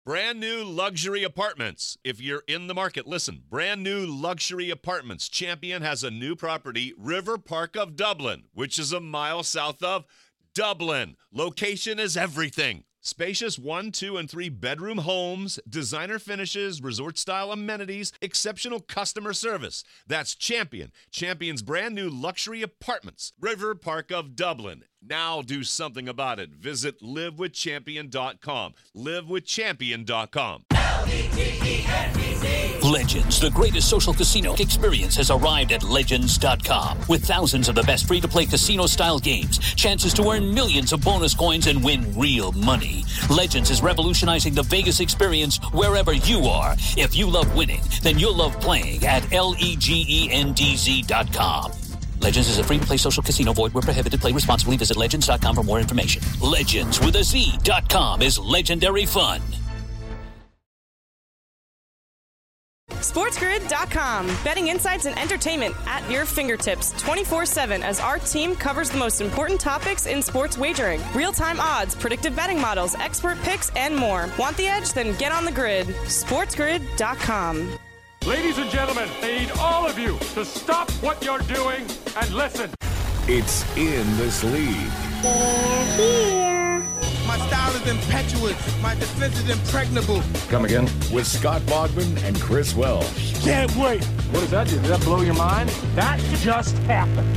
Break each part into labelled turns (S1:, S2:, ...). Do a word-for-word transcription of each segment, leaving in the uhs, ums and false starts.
S1: Brand new luxury apartments. If you're in the market, listen. Brand new luxury apartments. Champion has a new property, River Park of Dublin, which is a mile south of Dublin. Location is everything. Spacious one, two, and three bedroom homes, designer finishes, resort-style amenities, exceptional customer service. That's Champion. Champion's brand new luxury apartments. River Park of Dublin. Now do something about it. Visit live with champion dot com. live with champion dot com.
S2: Legends, the greatest social casino experience, has arrived at legends dot com. With thousands of the best free-to-play casino-style games, chances to earn millions of bonus coins and win real money. Legends is revolutionizing the Vegas experience wherever you are. If you love winning, then you'll love playing at legends dot com. Legends is a free-to-play social casino. Void where prohibited. Play responsibly. Visit legends dot com for more information. Legends with a Z dot com is legendary fun.
S3: SportsGrid dot com. Betting insights and entertainment at your fingertips twenty-four seven as our team covers the most important topics in sports wagering. Real-time odds, predictive betting models, expert picks, and more. Want the edge? Then get on the grid. SportsGrid dot com.
S4: Ladies and gentlemen, I need all of you to stop what you're doing and listen.
S5: It's in this league.
S6: They're here. My style is impetuous. My defense is impregnable.
S5: Come again? With Scott Bogman and Chris Welsh.
S4: Can't wait. What does that do? Does that blow your mind? That just happened.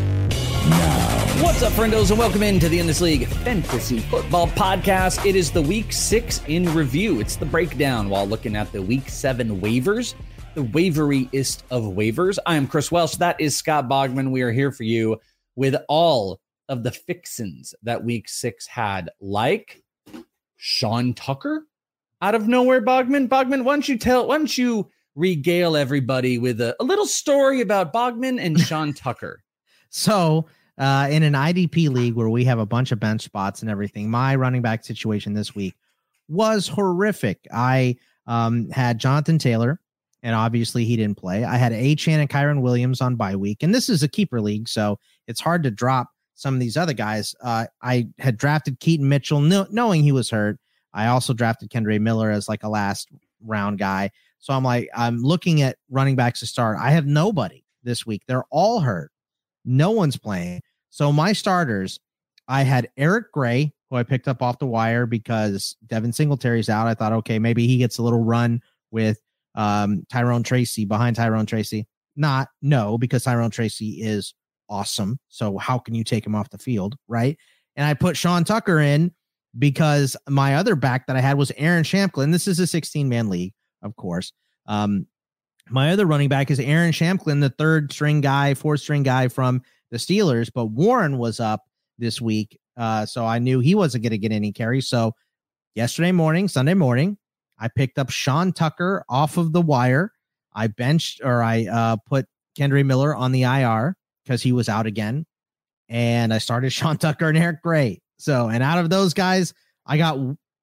S5: Now.
S7: What's up, friendos, and welcome into the In This League Fantasy Football Podcast. It is the Week six in review. It's the breakdown while looking at the Week seven waivers. The waveriest of waivers. I am Chris Welsh. That is Scott Bogman. We are here for you with all of the fixins that week six had, like Sean Tucker out of nowhere. Bogman, Bogman, why don't you tell, why don't you regale everybody with a, a little story about Bogman and Sean Tucker?
S8: So uh, in an I D P league where we have a bunch of bench spots and everything, my running back situation this week was horrific. I um, had Jonathan Taylor, and obviously he didn't play. I had Achane and Kyron Williams on bye week, and this is a keeper league, so it's hard to drop some of these other guys. Uh, I had drafted Keaton Mitchell, no, knowing he was hurt. I also drafted Kendre Miller as like a last round guy. So I'm like, I'm looking at running backs to start. I have nobody this week. They're all hurt. No one's playing. So my starters, I had Eric Gray, who I picked up off the wire because Devin Singletary's out. I thought, okay, maybe he gets a little run with um, Tyrone Tracy behind Tyrone Tracy. Not, no, because Tyrone Tracy is awesome. So how can you take him off the field, right? And I put Sean Tucker in because my other back that I had was Aaron Shamklin. This is a sixteen-man league, of course. Um, my other running back is Aaron Shamklin, the third string guy, fourth string guy from the Steelers, but Warren was up this week. Uh, so I knew he wasn't going to get any carries. So yesterday morning, Sunday morning, I picked up Sean Tucker off of the wire. I benched or I uh, put Kendre Miller on the I R because he was out again. And I started Sean Tucker and Eric Gray. So, and out of those guys, I got,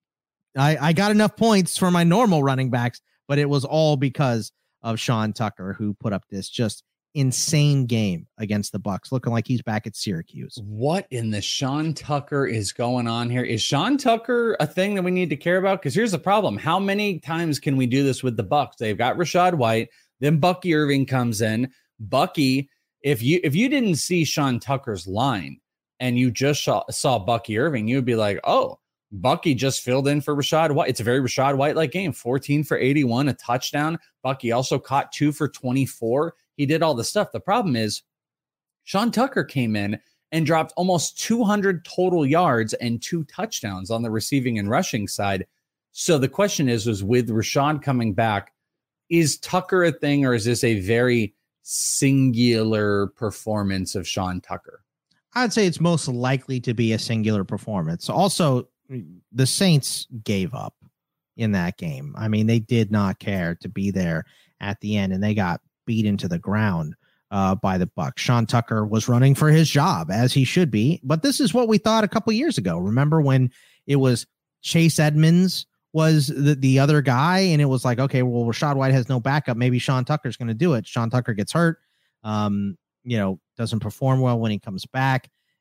S8: I, I got enough points for my normal running backs, but it was all because of Sean Tucker, who put up this just insane game against the Bucs, looking like he's back at Syracuse.
S7: What in the Sean Tucker is going on here? Is Sean Tucker a thing that we need to care about? Because here's the problem. How many times can we do this with the Bucs? They've got Rachaad White. Then Bucky Irving comes in. Bucky, if you if you didn't see Sean Tucker's line and you just saw, saw Bucky Irving, you'd be like, oh, Bucky just filled in for Rachaad White. It's a very Rachaad White-like game. fourteen for eighty-one, a touchdown. Bucky also caught two for twenty-four. He did all the stuff. The problem is Sean Tucker came in and dropped almost two hundred total yards and two touchdowns on the receiving and rushing side. So the question is, was with Rachaad coming back, is Tucker a thing, or is this a very singular performance of Sean Tucker?
S8: I'd say it's most likely to be a singular performance. Also, the Saints gave up in that game. I mean, they did not care to be there at the end, and they got beat into the ground uh, by the Bucs. Sean Tucker was running for his job, as he should be. But this is what we thought a couple years ago. Remember when it was Chase Edmonds was the, the other guy, and it was like, okay, well, Rachaad White has no backup. Maybe Sean Tucker's going to do it. Sean Tucker gets hurt, um, you know, doesn't perform well when he comes back.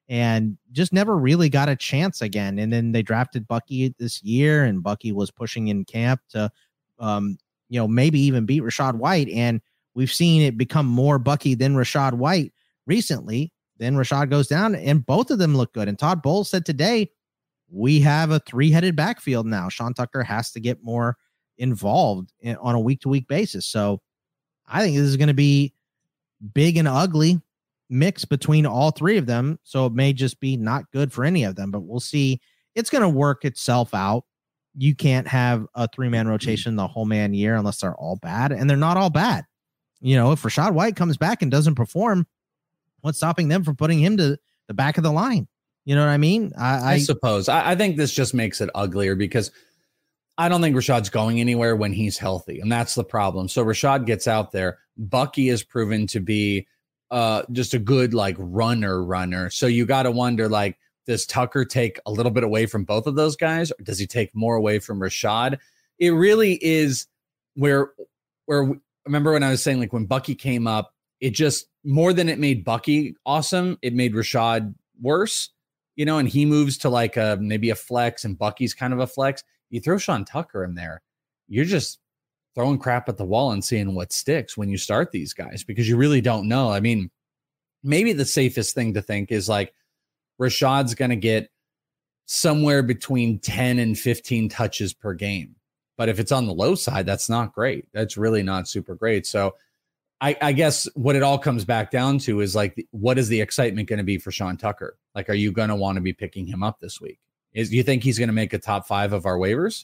S8: and just never really got a chance again. And then they drafted Bucky this year, and Bucky was pushing in camp to, um, you know, maybe even beat Rachaad White. And we've seen it become more Bucky than Rachaad White recently. Then Rachaad goes down, and both of them look good. And Todd Bowles said today, we have a three-headed backfield now. Sean Tucker has to get more involved in, on a week-to-week basis. So I think this is going to be big and ugly mix between all three of them. So it may just be not good for any of them, but we'll see. It's going to work itself out. You can't have a three-man rotation the whole man year unless they're all bad, and they're not all bad. You know, if Rachaad White comes back and doesn't perform, what's stopping them from putting him to the back of the line? You know what I mean? I, I,
S7: I suppose. I, I think this just makes it uglier because I don't think Rachaad's going anywhere when he's healthy, and that's the problem. So Rachaad gets out there. Bucky is proven to be uh, just a good like runner runner. So you got to wonder, like, does Tucker take a little bit away from both of those guys, or does he take more away from Rachaad? It really is where where remember when I was saying, like, when Bucky came up, it just more than it made Bucky awesome, it made Rachaad worse. You know, and he moves to like a maybe a flex, and Bucky's kind of a flex. You throw Sean Tucker in there, you're just throwing crap at the wall and seeing what sticks when you start these guys, because you really don't know. I mean, maybe the safest thing to think is like Rachaad's going to get somewhere between ten and fifteen touches per game. But if it's on the low side, that's not great. That's really not super great. So I, I guess what it all comes back down to is like, what is the excitement going to be for Sean Tucker? Like, are you going to want to be picking him up this week? Is you think he's going to make a top five of our waivers?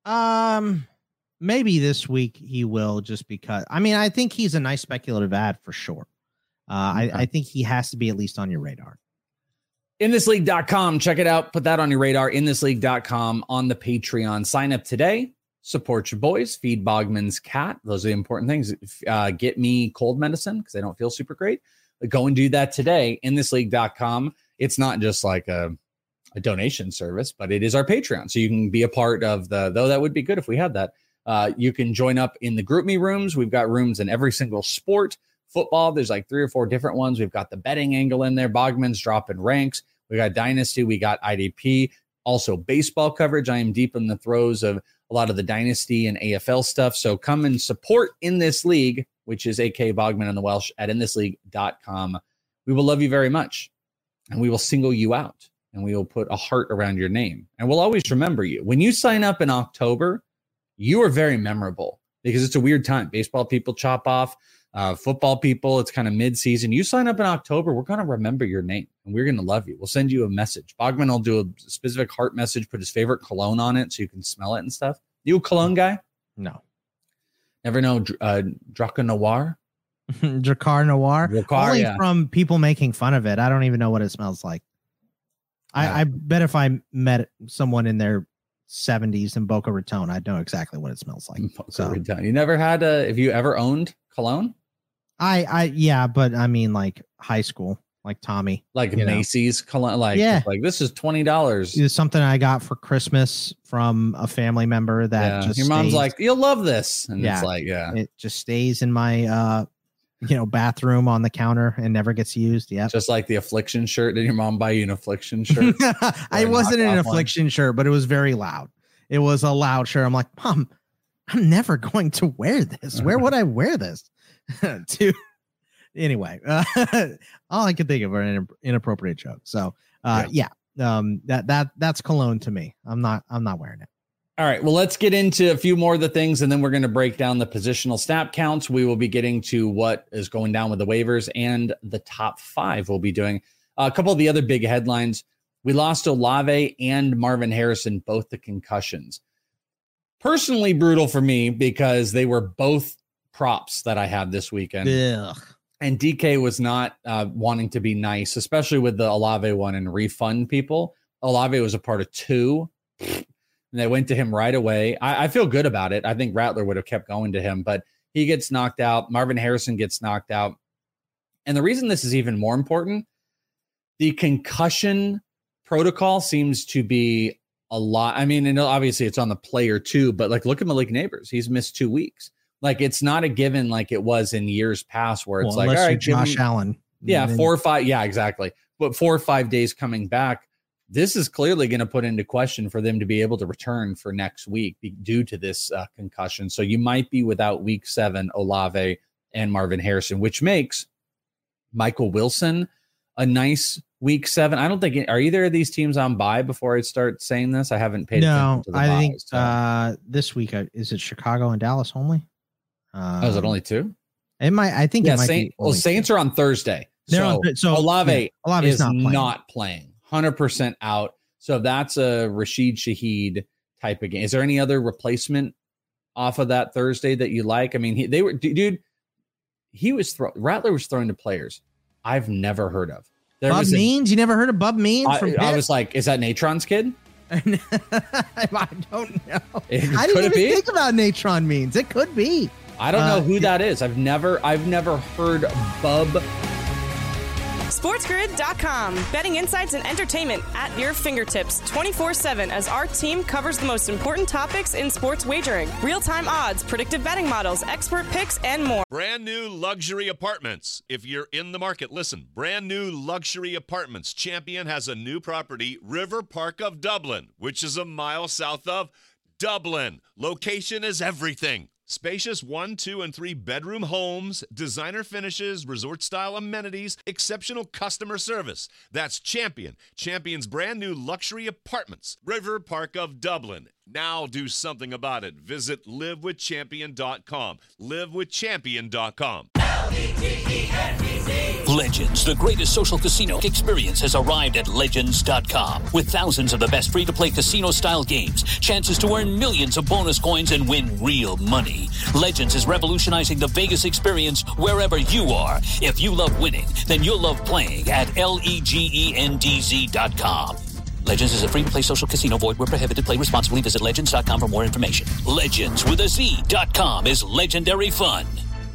S8: Um, maybe this week he will, just because, I mean, I think he's a nice speculative ad for sure. Uh, okay. I, I think he has to be at least on your radar.
S7: in this league dot com. Check it out. Put that on your radar. in this league dot com on the Patreon. Sign up today. Support your boys. Feed Bogman's cat. Those are the important things. Uh, get me cold medicine because I don't feel super great. But go and do that today. in this league dot com. It's not just like a, a donation service, but it is our Patreon. So you can be a part of the, though that would be good if we had that. Uh, you can join up in the group me rooms. We've got rooms in every single sport. Football, there's like three or four different ones. We've got the betting angle in there. Bogman's dropping ranks. We got Dynasty. We got I D P. Also baseball coverage. I am deep in the throes of a lot of the Dynasty and A F L stuff. So come and support In This League, which is A K Bogman and the Welsh at in this league dot com. We will love you very much, and we will single you out, and we will put a heart around your name, and we'll always remember you. When you sign up in October, you are very memorable because it's a weird time. Baseball people chop off. Uh, football people, it's kind of mid-season. You sign up in October, we're going to remember your name, and we're going to love you. We'll send you a message. Bogman will do a specific heart message, put his favorite cologne on it so you can smell it and stuff. You a cologne guy?
S8: No.
S7: Never know uh, Draca Noir?
S8: Dracar Noir?
S7: Dracar,
S8: Only
S7: yeah.
S8: from people making fun of it. I don't even know what it smells like. I,
S7: Yeah.
S8: I bet if I met someone in their seventies in Boca Raton, I'd know exactly what it smells like.
S7: Boca
S8: So,
S7: Raton. You never had a, have you ever owned cologne?
S8: I, I, yeah, but I mean, like high school, like Tommy.
S7: Like
S8: You know.
S7: Macy's cologne? Like,
S8: Yeah.
S7: like this is twenty dollars.
S8: It's something I got for Christmas from a family member that
S7: Yeah.
S8: just
S7: Your mom's
S8: stays-
S7: like, you'll love this. And
S8: Yeah.
S7: it's like, yeah.
S8: it just stays in my, uh, you know, bathroom on the counter and never gets used. Yeah.
S7: Just like the Affliction shirt. Did your mom buy you an Affliction shirt?
S8: I
S7: Or a
S8: wasn't an
S7: knockoff one?
S8: Affliction shirt, but it was very loud. It was a loud shirt. I'm like, Mom, I'm never going to wear this. Where would I wear this? to anyway, uh, all I could think of are an inappropriate joke. So, uh, yeah, um, that that that's cologne to me. I'm not I'm not wearing it.
S7: All right, well, let's get into a few more of the things, and then we're going to break down the positional snap counts. We will be getting to what is going down with the waivers and the top five we'll be doing. Uh, a couple of the other big headlines. We lost Olave and Marvin Harrison, both the concussions. Personally brutal for me because they were both props that I had this weekend.
S8: Ugh.
S7: And D K was not uh, wanting to be nice, especially with the Olave one and refund people. Olave was a part of two. And they went to him right away. I, I feel good about it. I think Rattler would have kept going to him, but he gets knocked out. Marvin Harrison gets knocked out. And the reason this is even more important, the concussion protocol seems to be a lot. I mean, and obviously it's on the player too, but like, look at Malik Neighbors. He's missed two weeks. Like, it's not a given like it was in years past where it's
S8: Well,
S7: like, all
S8: unless
S7: right,
S8: you're
S7: give
S8: Josh
S7: him-
S8: Allen.
S7: yeah,
S8: Then-
S7: four or five. Yeah, exactly. but four or five days coming back, this is clearly going to put into question for them to be able to return for next week due to this uh, concussion. So you might be without week seven, Olave and Marvin Harrison, which makes Michael Wilson a nice week seven. I don't think, are either of these teams on bye before I start saying this? I haven't paid
S8: no,
S7: attention to the
S8: I
S7: buys,
S8: think
S7: so.
S8: uh, this week, uh, is it Chicago and Dallas only? Um,
S7: oh, is it only two?
S8: It might, I think
S7: yeah,
S8: it might
S7: Saint,
S8: be.
S7: well, Saints
S8: two.
S7: are on Thursday.
S8: They're
S7: so,
S8: on, so
S7: Olave
S8: yeah, Olave's
S7: is
S8: not playing.
S7: not playing. one hundred percent out. So that's a Rashid Shaheed type of game. Is there any other replacement off of that Thursday that you like? I mean, he, they were, dude, he was, throw, Rattler was throwing to players I've never heard of. There
S8: Bub
S7: was a,
S8: Means? You never heard of Bub Means?
S7: I,
S8: from
S7: I was like, is that Natron's kid?
S8: I don't know.
S7: It,
S8: I didn't even be? think about Natron Means. It could be.
S7: I don't know
S8: uh,
S7: who that is. I've never, I've never heard Bub.
S3: SportsGrid dot com. Betting insights and entertainment at your fingertips twenty-four seven as our team covers the most important topics in sports wagering. Real-time odds, predictive betting models, expert picks, and more.
S1: Brand new luxury apartments. If you're in the market, listen. Brand new luxury apartments. Champion has a new property, River Park of Dublin, which is a mile south of Dublin. Location is everything. Spacious one, two, and three bedroom homes, designer finishes, resort-style amenities, exceptional customer service. That's Champion. Champion's brand new luxury apartments. River Park of Dublin. Now do something about it. Visit live with champion dot com. live with champion dot com.
S2: Legends, the greatest social casino experience, has arrived at legends dot com. With thousands of the best free-to-play casino-style games, chances to earn millions of bonus coins and win real money. Legends is revolutionizing the Vegas experience wherever you are. If you love winning, then you'll love playing at legends dot com. Legends is a free-to-play social casino. Void where prohibited. Play responsibly. Visit legends dot com for more information. Legends with a Z dot com is legendary fun.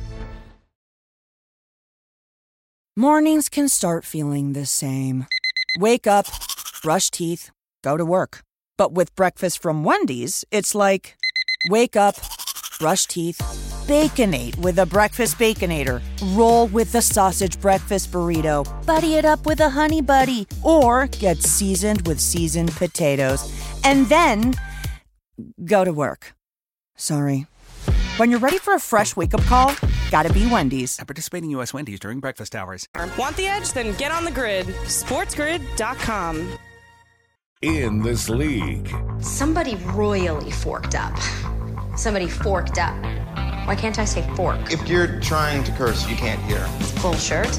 S9: Mornings can start feeling the same. Wake up, brush teeth, go to work. But with breakfast from Wendy's, it's like, wake up, brush teeth, Baconate with a Breakfast Baconator. Roll with the sausage breakfast burrito. Buddy it up with a Honey Buddy. Or get seasoned with seasoned potatoes. And then, go to work. Sorry. When you're ready for a fresh wake-up call, gotta be Wendy's.
S10: At participating U S Wendy's during breakfast hours.
S3: Want the edge? Then get on the grid. sports grid dot com.
S5: In this league.
S11: Somebody royally forked up. Somebody forked up. Why can't I say fork?
S12: If you're trying to curse, you can't hear.
S11: Full shirt.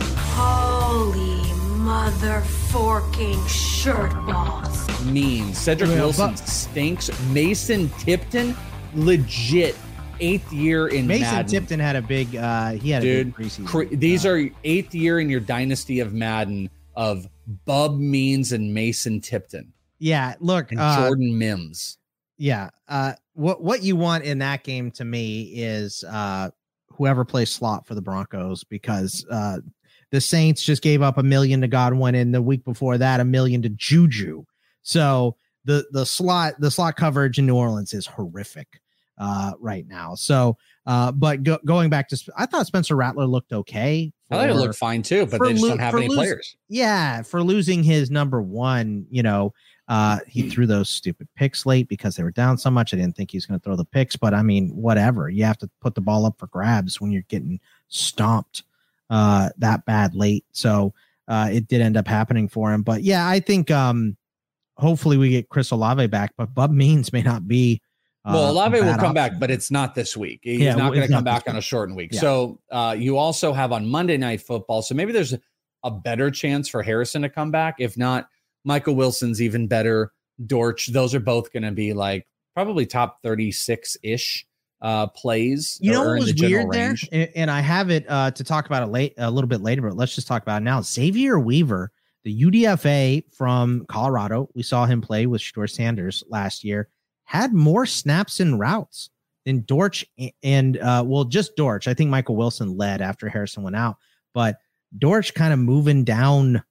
S13: Holy mother forking shirt balls.
S7: Mean. Cedric
S8: Yeah,
S7: Wilson
S8: but-
S7: stinks. Mason Tipton, legit eighth year in
S8: Mason
S7: Madden.
S8: Tipton had a big, uh, he had
S7: Dude,
S8: a big preseason.
S7: cre- these uh, are eighth year in your dynasty of Madden of Bub Means and Mason Tipton.
S8: Yeah, look,
S7: And
S8: uh,
S7: Jordan Mims.
S8: Yeah. Uh, what what you want in that game to me is uh, whoever plays slot for the Broncos, because uh, the Saints just gave up a million to Godwin, and the week before that, a million to Juju. So the the slot the slot coverage in New Orleans is horrific uh, right now. So, uh, but go, going back to, Sp- I thought Spencer Rattler looked okay.
S7: I thought it
S8: for-
S7: looked fine too, but
S8: for
S7: they just
S8: lo-
S7: don't have
S8: for
S7: any
S8: losing-
S7: players.
S8: Yeah, for losing his number one, you know, uh, he threw those stupid picks late because they were down so much. I didn't think he was going to throw the picks, but I mean, whatever. You have to put the ball up for grabs when you're getting stomped uh, that bad late. So uh, it did end up happening for him. But yeah, I think um, hopefully we get Chris Olave back, but Bub Means may not be. Uh,
S7: Well, Olave
S8: a
S7: will
S8: bad
S7: come
S8: option.
S7: back, but it's not this week. He's
S8: Yeah,
S7: not
S8: well,
S7: going
S8: it's
S7: to come
S8: not this
S7: back on a
S8: week.
S7: shortened week.
S8: Yeah.
S7: So uh, you also have on Monday Night Football. So maybe there's a, a better chance for Harrison to come back. If not, Michael Wilson's even better. Dortch, those are both going to be like probably top thirty-six ish uh, plays.
S8: You know
S7: or
S8: what
S7: in
S8: was
S7: the general
S8: weird there,
S7: range.
S8: and, and I have it uh, to talk about it late a little bit later, but let's just talk about it now. Xavier Weaver, the U D F A from Colorado, we saw him play with Shedeur Sanders last year, had more snaps and routes than Dortch and uh, well, just Dortch. I think Michael Wilson led after Harrison went out, but Dortch kind of moving down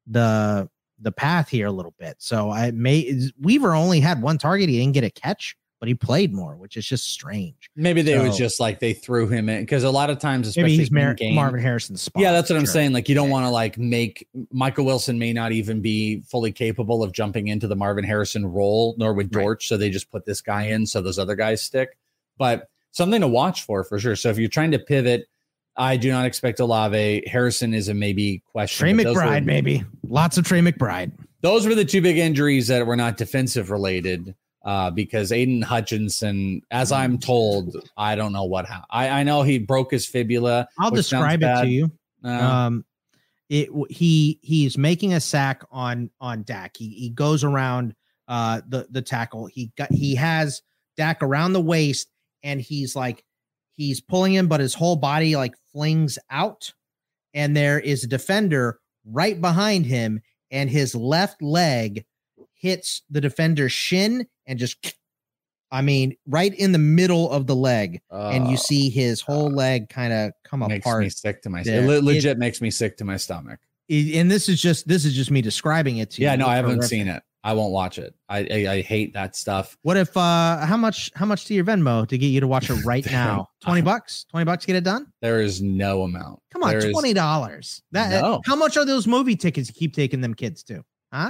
S8: the the path here a little bit. So I may Weaver only had one target. He didn't get a catch but he played more, which is just strange.
S7: Maybe they
S8: so,
S7: was just like they threw him in because a lot of times, especially
S8: maybe he's Mar-
S7: game,
S8: Marvin Harrison's spot.
S7: Yeah, that's what
S8: sure.
S7: I'm saying. Like you don't want to like make Michael Wilson may not even be fully capable of jumping into the Marvin Harrison role, nor would Dortch. Right. So they just put this guy in so those other guys stick. But something to watch for for sure. So if you're trying to pivot, I do not expect Olave. Harrison is a maybe question.
S8: Trey McBride, were, maybe lots of Trey McBride.
S7: Those were the two big injuries that were not defensive related. Uh, because Aiden Hutchinson, as I'm told, I don't know what. Ha- I I know he broke his fibula.
S8: I'll describe it to you. Uh, um, it he he's making a sack on on Dak. He he goes around uh the the tackle. He got he has Dak around the waist, and he's like he's pulling him, but his whole body like flings out, and there is a defender right behind him, and his left leg hits the defender's shin and just, I mean, right in the middle of the leg, uh, and you see his whole leg kind of come
S7: makes
S8: apart.
S7: Makes me sick to my stomach. It legit it, makes me sick to my stomach.
S8: It, and this is just this is just me describing it to
S7: yeah,
S8: you.
S7: Yeah, no, I haven't seen it. I won't watch it. I, I I hate that stuff.
S8: What if uh how much how much to your Venmo to get you to watch it right now? twenty bucks? twenty bucks to get it done?
S7: There is no amount.
S8: Come on,
S7: there
S8: twenty dollars. That
S7: no.
S8: How much are those movie tickets you keep taking them kids to? Huh?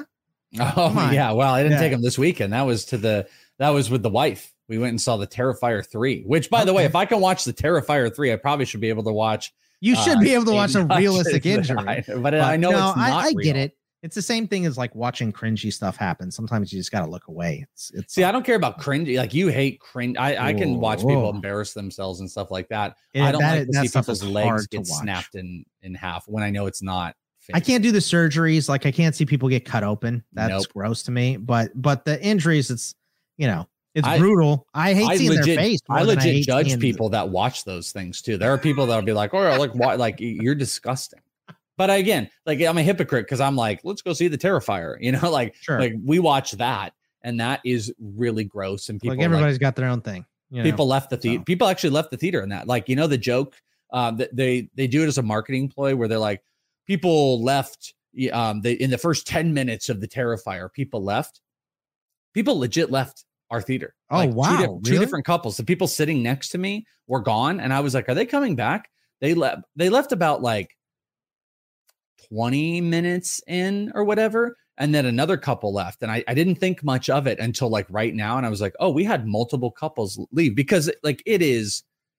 S7: Oh yeah, well, I didn't
S8: yeah.
S7: take them this weekend. That was to the that was with the wife. We went and saw the Terrifier three, which by okay. the way, if I can watch the Terrifier three, I probably should be able to watch.
S8: You should uh, be able to watch a realistic injury.
S7: I, but, but I know no, it's not
S8: I, I
S7: real.
S8: get it. It's the same thing as like watching cringy stuff happen. Sometimes you just got to look away. It's, it's
S7: See, like, I don't care about cringy. Like you hate cringe. I, I can watch whoa. people embarrass themselves and stuff like that.
S8: Yeah,
S7: I don't
S8: that,
S7: like to see people's legs get snapped in, in half when I know it's not.
S8: I can't do the surgeries. Like I can't see people get cut open. That's nope. gross to me. But but the injuries, it's you know, it's I, brutal. I hate I seeing
S7: legit,
S8: their face.
S7: I legit
S8: I
S7: judge people that watch those things too. There are people that'll be like, "Oh, like what? Like you're disgusting." But again, like I'm a hypocrite because I'm like, let's go see the Terrifier. You know, like
S8: sure.
S7: like we watch that, and that is really gross. And people
S8: like everybody's
S7: like,
S8: got their own thing. You know?
S7: People left the theater. So. People actually left the theater in that. Like you know, the joke. Um, that they they do it as a marketing ploy where they're like, people left. Um, they in the first ten minutes of the Terrifier, people left. People legit left our theater.
S8: Oh
S7: like
S8: wow!
S7: Two, di-
S8: really?
S7: two different couples. The people sitting next to me were gone, and I was like, "Are they coming back?" They left. They left about like twenty minutes in or whatever, and then another couple left, and I, I didn't think much of it until like right now, and I was like, "Oh, we had multiple couples leave because like it is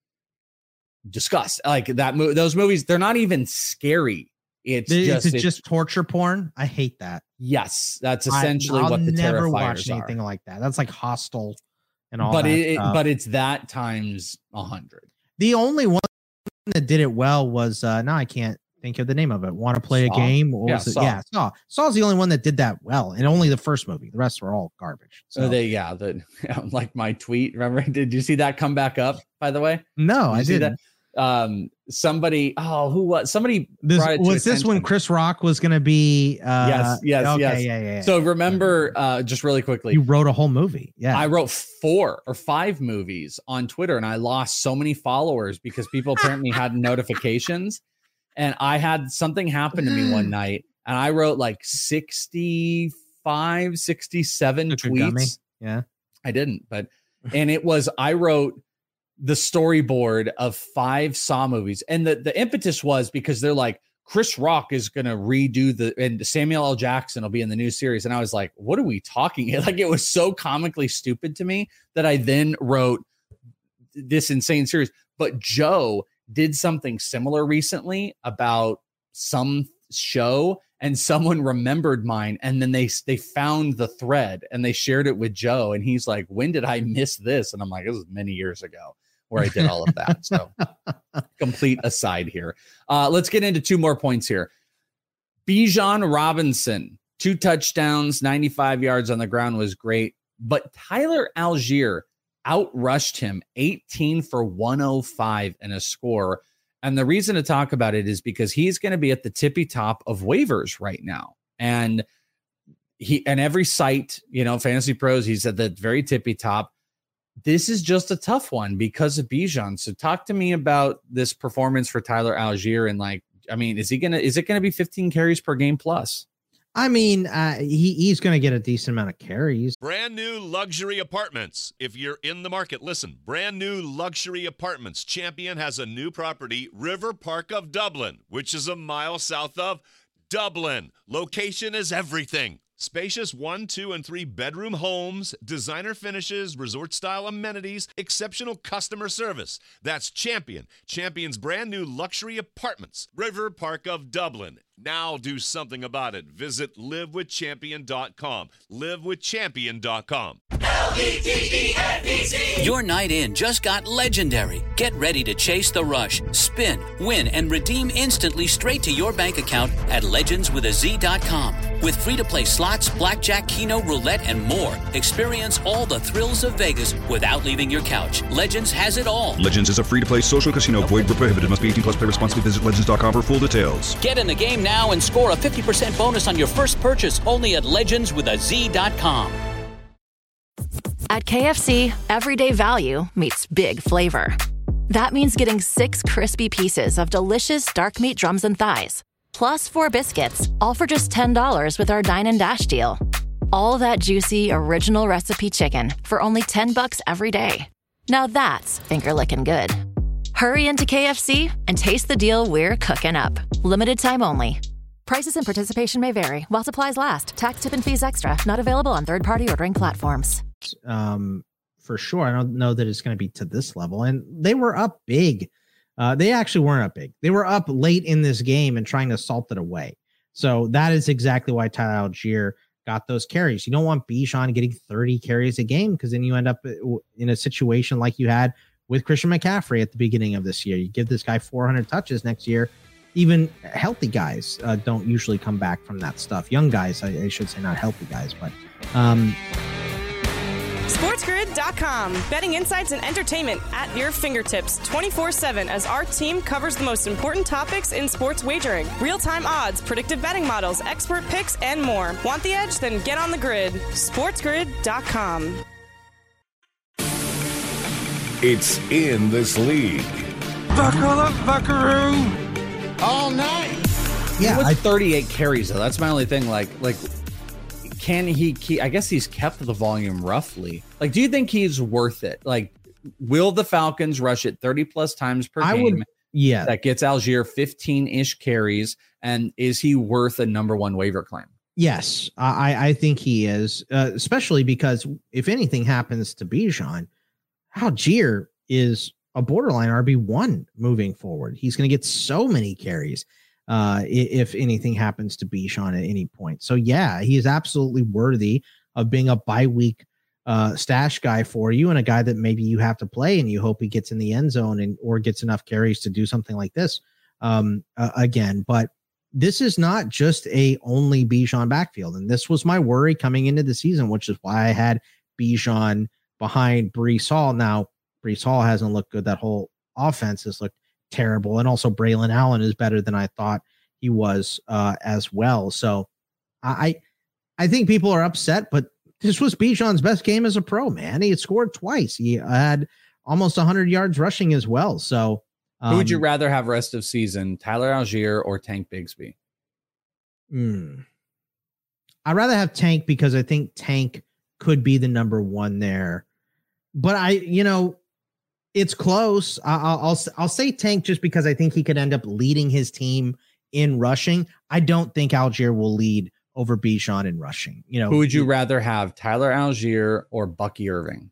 S7: disgust like that. Mo- those movies, they're not even scary." It's
S8: is
S7: just,
S8: it
S7: it's,
S8: just torture porn? I hate that.
S7: Yes, that's essentially
S8: I,
S7: what the
S8: never
S7: Terrifiers
S8: watch
S7: are.
S8: anything like that. That's like Hostel and all
S7: but
S8: that.
S7: It,
S8: stuff.
S7: but it's that times a hundred.
S8: The only one that did it well was uh now I can't think of the name of it. Want to play Saw? a game? What
S7: yeah,
S8: was it?
S7: Saw.
S8: yeah, Saw. Saw's the only one that did that well, and only the first movie. The rest were all garbage. So
S7: oh, they yeah, the like my tweet. Remember? Did you see that come back up? By the way,
S8: no,
S7: did
S8: I didn't.
S7: That? Um, somebody. Oh, who was somebody?
S8: This, was this when Chris Rock was going to be? Uh,
S7: yes, yes,
S8: okay,
S7: yes.
S8: Yeah, yeah, yeah.
S7: So remember, uh, just really quickly,
S8: you wrote a whole movie. Yeah,
S7: I wrote four or five movies on Twitter, and I lost so many followers because people apparently had notifications. And I had something happen to me one night, and I wrote like sixty-five, sixty-seven tweets.
S8: Yeah,
S7: I didn't, but and it was I wrote the storyboard of five Saw movies, and the the impetus was because they're like, Chris Rock is gonna redo the and Samuel L. Jackson will be in the new series, and I was like, what are we talking? Like it was so comically stupid to me that I then wrote this insane series. But Joe did something similar recently about some show, and someone remembered mine, and then they they found the thread and they shared it with Joe, and he's like, when did I miss this? And I'm like, this was many years ago where I did all of that. So complete aside here. Uh, let's get into two more points here. Bijan Robinson, two touchdowns, ninety-five yards on the ground was great, but Tyler Algier outrushed him eighteen for one oh five in a score. And the reason to talk about it is because he's going to be at the tippy top of waivers right now. And he, and every site, you know, Fantasy Pros, he's at the very tippy top. This is just a tough one because of Bijan. So talk to me about this performance for Tyler Algier. And like, I mean, is he going to, is it going to be fifteen carries per game plus?
S8: I mean, uh, he, he's going to get a decent amount of carries.
S1: Brand new luxury apartments. If you're in the market, listen. Brand new luxury apartments. Champion has a new property, River Park of Dublin, which is a mile south of Dublin. Location is everything. Spacious one, two, and three bedroom homes, designer finishes, resort-style amenities, exceptional customer service. That's Champion. Champion's brand new luxury apartments, River Park of Dublin. Now do something about it. Visit live with champion dot com. live with champion dot com.
S2: L E G E N D Z. Your night in just got legendary. Get ready to chase the rush, spin, win, and redeem instantly straight to your bank account at legends with a z dot com. With free-to-play slots, blackjack, keno, roulette, and more. Experience all the thrills of Vegas without leaving your couch. Legends has it all.
S14: Legends is a free-to-play social casino. Void where prohibited. Must be eighteen plus. Play responsibly. Visit legends dot com for full details.
S2: Get in the game now and score a fifty percent bonus on your first purchase only at legends with a z dot com.
S15: At K F C, everyday value meets big flavor. That means getting six crispy pieces of delicious dark meat drums and thighs, plus four biscuits, all for just ten dollars with our Dine and Dash deal. All that juicy, original recipe chicken for only ten bucks every day. Now that's finger-licking good. Hurry into K F C and taste the deal we're cooking up. Limited time only. Prices and participation may vary while supplies last. Tax, tip, and fees extra. Not available on third-party ordering platforms.
S8: Um, for sure. I don't know that it's going to be to this level. And they were up big. Uh, they actually weren't up big. They were up late in this game and trying to salt it away. So that is exactly why Tyler Algier got those carries. You don't want Bijan getting thirty carries a game because then you end up in a situation like you had with Christian McCaffrey at the beginning of this year. You give this guy four hundred touches next year. Even healthy guys uh, don't usually come back from that stuff. Young guys, I, I should say, not healthy guys, but um,
S3: SportsGrid dot com. Betting insights and entertainment at your fingertips twenty-four seven as our team covers the most important topics in sports wagering. Real-time odds, predictive betting models, expert picks, and more. Want the edge? Then get on the grid. SportsGrid dot com.
S5: It's in this league.
S6: Buckle up, buckaroo. All night.
S7: Yeah, with thirty-eight carries though. That's my only thing. Like, like, can he keep? I guess he's kept the volume roughly. Like, do you think he's worth it? Like, will the Falcons rush it thirty plus times per
S8: I
S7: game?
S8: would, yeah.
S7: That gets Algier fifteen ish carries, and is he worth a number one waiver claim?
S8: Yes, I I think he is, uh, especially because if anything happens to Bijan, Algier is a borderline R B one moving forward. He's going to get so many carries uh, if anything happens to Bijan at any point. So, yeah, he is absolutely worthy of being a bye week uh, stash guy for you and a guy that maybe you have to play and you hope he gets in the end zone and or gets enough carries to do something like this um, uh, again. But this is not just a only Bijan backfield. And this was my worry coming into the season, which is why I had Bijan behind Breece Hall. Now, Breece Hall hasn't looked good. That whole offense has looked terrible. And also Braylon Allen is better than I thought he was uh, as well. So I I think people are upset, but this was Bijan's best game as a pro, man. He had scored twice. He had almost one hundred yards rushing as well. So um,
S7: who would you rather have rest of season, Tyler Algier or Tank Bigsby?
S8: Hmm. I'd rather have Tank because I think Tank could be the number one there. But I, you know, it's close. I'll, I'll I'll say Tank just because I think he could end up leading his team in rushing. I don't think Algier will lead over Bijan in rushing. You know,
S7: who would you rather have, Tyler Algier or Bucky Irving?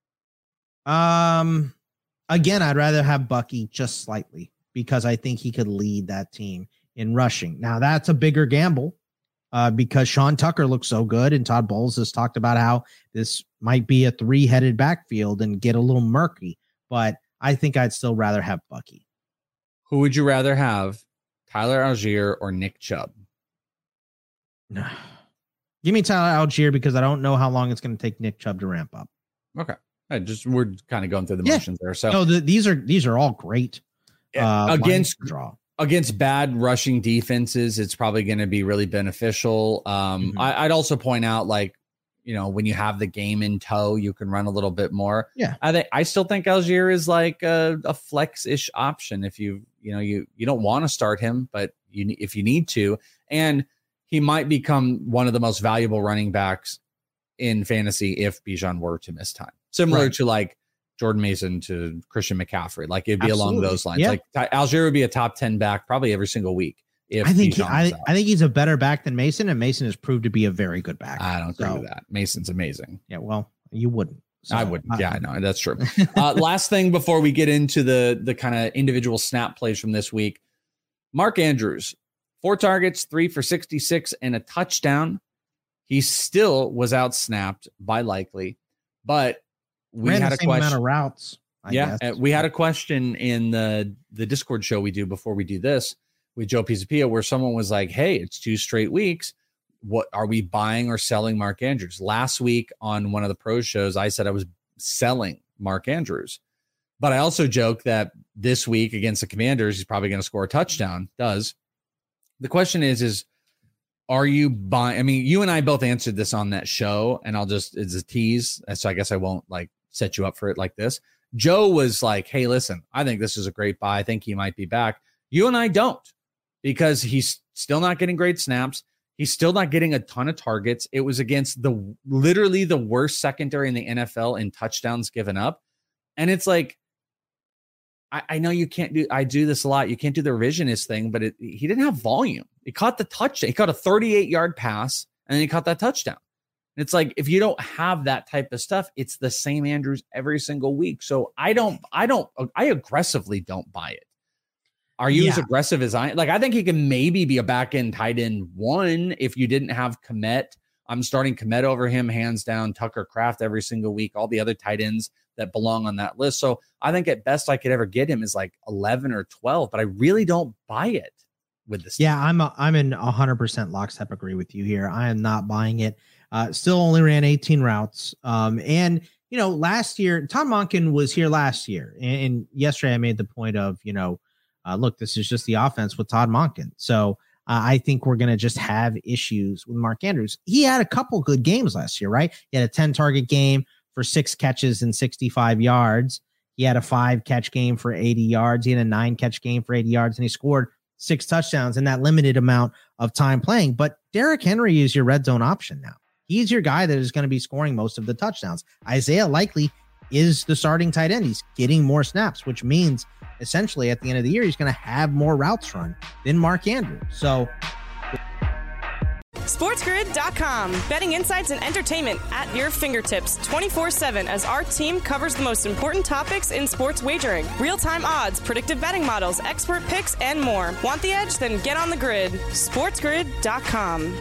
S8: Um, again, I'd rather have Bucky just slightly because I think he could lead that team in rushing. Now that's a bigger gamble uh, because Sean Tucker looks so good, and Todd Bowles has talked about how this might be a three-headed backfield and get a little murky. But I think I'd still rather have Bucky.
S7: Who would you rather have, Tyler Algier or Nick Chubb?
S8: No. Give me Tyler Algier because I don't know how long it's going to take Nick Chubb to ramp up.
S7: Okay. I just we're kind of going through the
S8: yeah.
S7: motions there. So
S8: no, the, these are these are all great. Uh,
S7: against
S8: draw.
S7: Against bad rushing defenses, it's probably going to be really beneficial. Um, mm-hmm. I, I'd also point out, like, you know, when you have the game in tow, you can run a little bit more.
S8: Yeah.
S7: I think I still think Algier is like a, a flex-ish option if you, you know, you, you don't want to start him, but you if you need to. And he might become one of the most valuable running backs in fantasy if Bijan were to miss time. Similar right. to like Jordan Mason to Christian McCaffrey. Like it'd be Absolutely. along those lines. Yeah. Like Algier would be a top ten back probably every single week. If
S8: I think he, I, I think he's a better back than Mason, and Mason has proved to be a very good back.
S7: I don't agree so, with that. Mason's amazing.
S8: Yeah, well, you wouldn't.
S7: So, I wouldn't. Yeah, I know. That's true. uh, last thing before we get into the the kind of individual snap plays from this week. Mark Andrews, four targets, three for sixty-six and a touchdown. He still was out snapped by Likely, but we
S8: Ran
S7: had
S8: the
S7: a
S8: same
S7: question.
S8: Amount of routes. I
S7: yeah,
S8: guess.
S7: we had a question in the the Discord show we do before we do this with Joe Pisapia, where someone was like, "Hey, it's two straight weeks. What are we buying or selling Mark Andrews?" Last week on one of the pro shows, I said I was selling Mark Andrews, but I also joked that this week against the Commanders, he's probably going to score a touchdown. Does the question is is are you buying? I mean, you and I both answered this on that show, and I'll just it's a tease, so I guess I won't like set you up for it like this. Joe was like, "Hey, listen, I think this is a great buy. I think he might be back." You and I don't, because he's still not getting great snaps. He's still not getting a ton of targets. It was against the literally the worst secondary in the N F L in touchdowns given up. And it's like, I, I know you can't do, I do this a lot. You can't do the revisionist thing, but it, he didn't have volume. He caught the touchdown. He caught a thirty-eight yard pass and then he caught that touchdown. And it's like, if you don't have that type of stuff, it's the same Andrews every single week. So I don't, I don't, I aggressively don't buy it. Are you yeah. as aggressive as I like? I think he can maybe be a back end tight end one if you didn't have Kmet. I'm starting Kmet over him, hands down. Tucker Kraft every single week. All the other tight ends that belong on that list. So I think at best I could ever get him is like eleven or twelve, but I really don't buy it with this.
S8: Yeah, I'm a, I'm in one hundred percent lockstep agree with you here. I am not buying it. Uh, still only ran eighteen routes. Um, and you know, last year Todd Monken was here last year, and, and yesterday I made the point of you know. Uh, look, this is just the offense with Todd Monken. So uh, I think we're going to just have issues with Mark Andrews. He had a couple good games last year, right? He had a ten target game for six catches and sixty-five yards. He had a five catch game for eighty yards. He had a nine catch game for eighty yards, and he scored six touchdowns in that limited amount of time playing. But Derrick Henry is your red zone option now. He's your guy that is going to be scoring most of the touchdowns. Isaiah Likely is the starting tight end. He's getting more snaps, which means essentially at the end of the year, he's going to have more routes run than Mark Andrews. So
S3: SportsGrid dot com. Betting insights and entertainment at your fingertips twenty-four seven as our team covers the most important topics in sports wagering. Real-time odds, predictive betting models, expert picks, and more. Want the edge? Then get on the grid. SportsGrid dot com.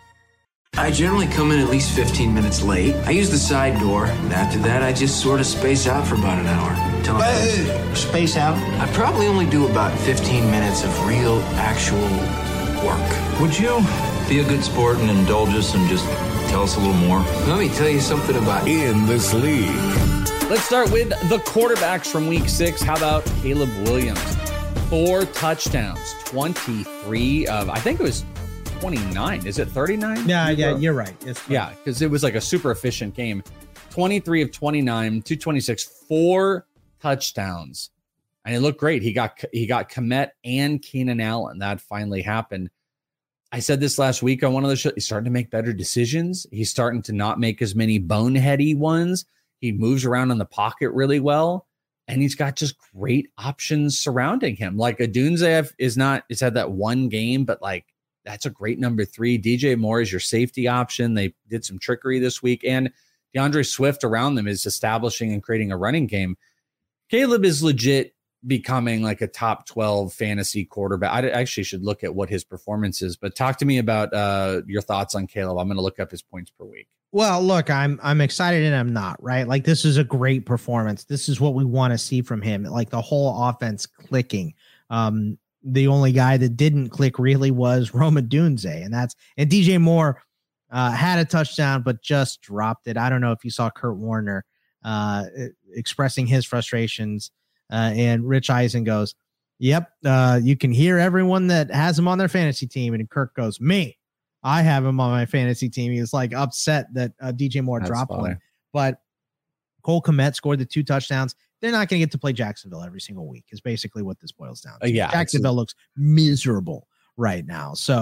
S16: I generally come in at least fifteen minutes late. I use the side door, and after that, I just sort of space out for about an hour. Tell
S17: hey, space out?
S16: I probably only do about fifteen minutes of real, actual work.
S17: Would you be a good sport and indulge us and just tell us a little more?
S16: Let me tell you something about
S5: In This League.
S7: Let's start with the quarterbacks from week six. How about Caleb Williams? Four touchdowns, twenty-three of, I think it was twenty-nine. Is it thirty-nine?
S8: Yeah, yeah, you're right. It's
S7: yeah, because it was like a super efficient game. twenty-three of twenty-nine, two twenty-six, four touchdowns. And it looked great. He got he got Kmet and Keenan Allen. That finally happened. I said this last week on one of the shows. He's starting to make better decisions. He's starting to not make as many boneheady ones. He moves around in the pocket really well. And he's got just great options surrounding him. Like Odunze is not, it's had that one game, but like that's a great number three. D J Moore is your safety option. They did some trickery this week. And DeAndre Swift around them is establishing and creating a running game. Caleb is legit becoming like a top twelve fantasy quarterback. I actually should look at what his performance is, but talk to me about uh, your thoughts on Caleb. I'm going to look up his points per week.
S8: Well, look, I'm I'm excited and I'm not, right? Like this is a great performance. This is what we want to see from him. Like the whole offense clicking. Um, the only guy that didn't click really was Rome Odunze, and that's and D J Moore uh, had a touchdown but just dropped it. I don't know if you saw Kurt Warner uh, expressing his frustrations. Uh, and Rich Eisen goes, yep, uh, you can hear everyone that has him on their fantasy team. And Kirk goes, me, I have him on my fantasy team. He was like upset that uh, D J Moore That's dropped funny. one. But Cole Kmet scored the two touchdowns. They're not going to get to play Jacksonville every single week is basically what this boils down to.
S7: Uh, yeah,
S8: Jacksonville looks miserable right now. So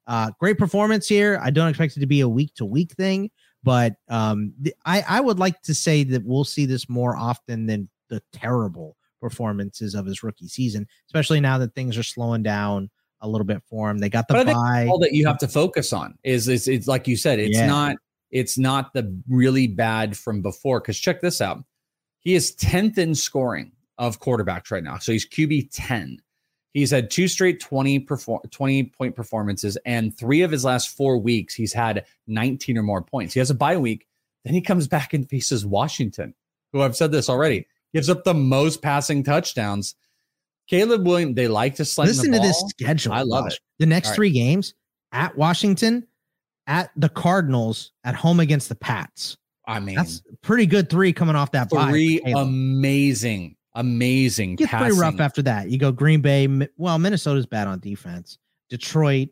S8: uh, great performance here. I don't expect it to be a week to week thing, but um, th- I, I would like to say that we'll see this more often than the terrible performances of his rookie season, especially now that things are slowing down a little bit for him. They got the bye.
S7: All that you have to focus on is, is it's like you said, it's
S8: Yeah.
S7: not, it's not the really bad from before. Cause check this out. He is tenth in scoring of quarterbacks right now. So he's Q B ten. He's had two straight twenty perform twenty point performances, and three of his last four weeks, he's had nineteen or more points. He has a bye week. Then he comes back and faces Washington, who I've said this already, gives up the most passing touchdowns. Caleb Williams, they like to sling
S8: Listen
S7: the
S8: to
S7: ball.
S8: this schedule.
S7: I love
S8: Josh.
S7: it.
S8: The next
S7: All right.
S8: three games at Washington, at the Cardinals, at home against the Pats.
S7: I mean,
S8: That's pretty good three coming off that bye.
S7: three
S8: for Caleb.
S7: amazing, amazing
S8: Gets
S7: passing.
S8: pretty rough after that. You go Green Bay. Mi- Well, Minnesota's bad on defense. Detroit,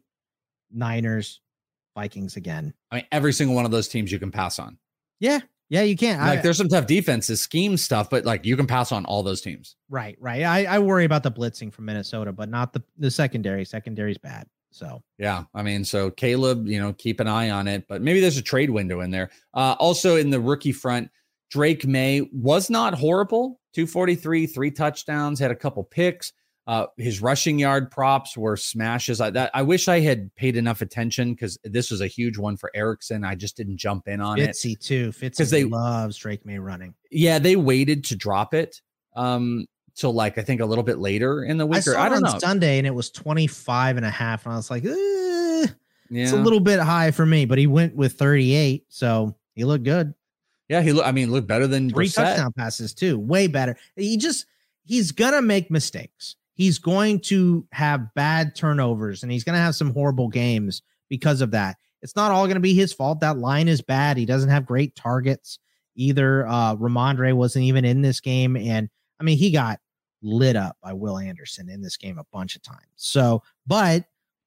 S8: Niners, Vikings again.
S7: I mean, every single one of those teams you can pass on.
S8: Yeah, yeah, you can't.
S7: Like,
S8: I,
S7: there's some tough defenses, scheme stuff, but like you can pass on all those teams.
S8: right, right. I, I worry about the blitzing from Minnesota, but not the the secondary. Secondary's bad. So
S7: Yeah, I mean, so Caleb, you know, keep an eye on it, but maybe there's a trade window in there. Uh, also in the rookie front, Drake May was not horrible. two forty-three, three touchdowns, had a couple picks. Uh, his rushing yard props were smashes. I, that, I wish I had paid enough attention because this was a huge one for Erickson. I just didn't jump in on
S8: Fitzy
S7: it.
S8: too. Fitzy
S7: 'Cause they-
S8: loves Drake May running.
S7: Yeah, they waited to drop it um, till like, I think a little bit later in the week.
S8: I saw
S7: or, I
S8: it
S7: don't
S8: on
S7: know.
S8: Sunday and it was twenty-five and a half. And I was like, eh,
S7: Yeah.
S8: it's a little bit high for me, but he went with thirty-eight. So he looked good.
S7: Yeah, he look. I mean, looked better than
S8: Three
S7: Brissett.
S8: touchdown passes too. Way better. He just, he's going to make mistakes. He's going to have bad turnovers and he's going to have some horrible games because of that. It's not all going to be his fault. That line is bad. He doesn't have great targets either. Uh, Ramondre wasn't even in this game. And I mean, he got lit up by Will Anderson in this game a bunch of times. So, but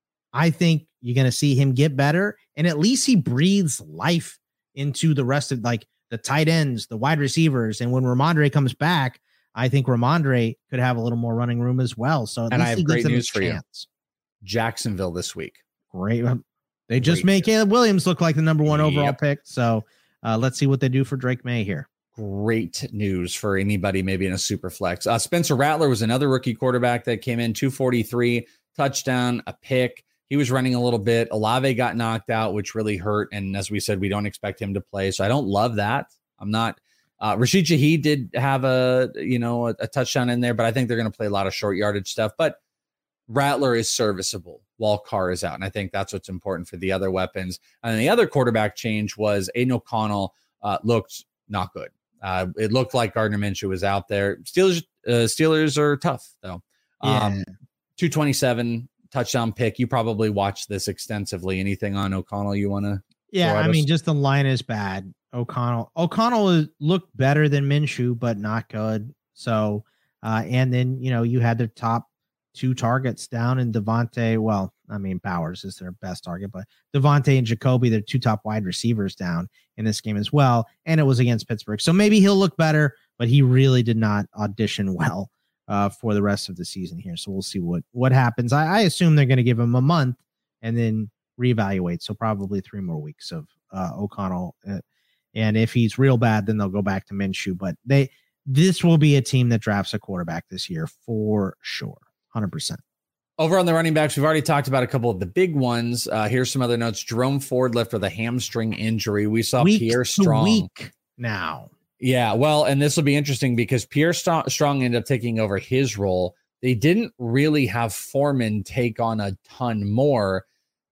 S8: I think you're going to see him get better. And at least he breathes life into the rest of like the tight ends, the wide receivers. And when Ramondre comes back, I think Ramondre could have a little more running room as well. So at
S7: And
S8: least
S7: I have
S8: he gives
S7: great
S8: them a
S7: news for you.
S8: chance.
S7: Jacksonville this week.
S8: Great. They just
S7: Great
S8: made
S7: news.
S8: Caleb Williams look like the number one overall
S7: Yep.
S8: pick. So uh, let's see what they do for Drake May here.
S7: Great news for anybody maybe in a super flex. Uh, Spencer Rattler was another rookie quarterback that came in two forty-three, touchdown, a pick. He was running a little bit. Olave got knocked out, which really hurt. And as we said, we don't expect him to play. So I don't love that. I'm not. Uh, Rashid Shaheed did have a, you know, a, a touchdown in there, but I think they're going to play a lot of short yardage stuff. But Rattler is serviceable while Carr is out. And I think that's what's important for the other weapons. And the other quarterback change was Aiden O'Connell uh, looked not good. Uh, it looked like Gardner Minshew was out there. Steelers, uh, Steelers are tough though. Um,
S8: Yeah.
S7: two twenty-seven touchdown pick. You probably watched this extensively. Anything on O'Connell you want to?
S8: Yeah,
S7: throw at
S8: I mean,
S7: us?
S8: just the line is bad. O'Connell, O'Connell is, looked better than Minshew, but not good. So, uh, and then you know you had their top two targets down in Devontae. Well, I mean, Bowers is their best target, but Devontae and Jacoby, their two top wide receivers, down in this game as well. And it was against Pittsburgh, so maybe he'll look better, but he really did not audition well uh, for the rest of the season here. So we'll see what what happens. I, I assume they're going to give him a month and then reevaluate. So probably three more weeks of uh, O'Connell. Uh, And if he's real bad, then they'll go back to Minshew. But they, this will be a team that drafts a quarterback this year for sure, one hundred percent.
S7: Over on the running backs, we've already talked about a couple of the big ones. Uh, here's some other notes. Jerome Ford left with a hamstring injury. We saw
S8: Week
S7: Pierre
S8: to
S7: Strong.
S8: week now.
S7: Yeah, well, and this will be interesting because Pierre St- Strong ended up taking over his role. They didn't really have Foreman take on a ton more.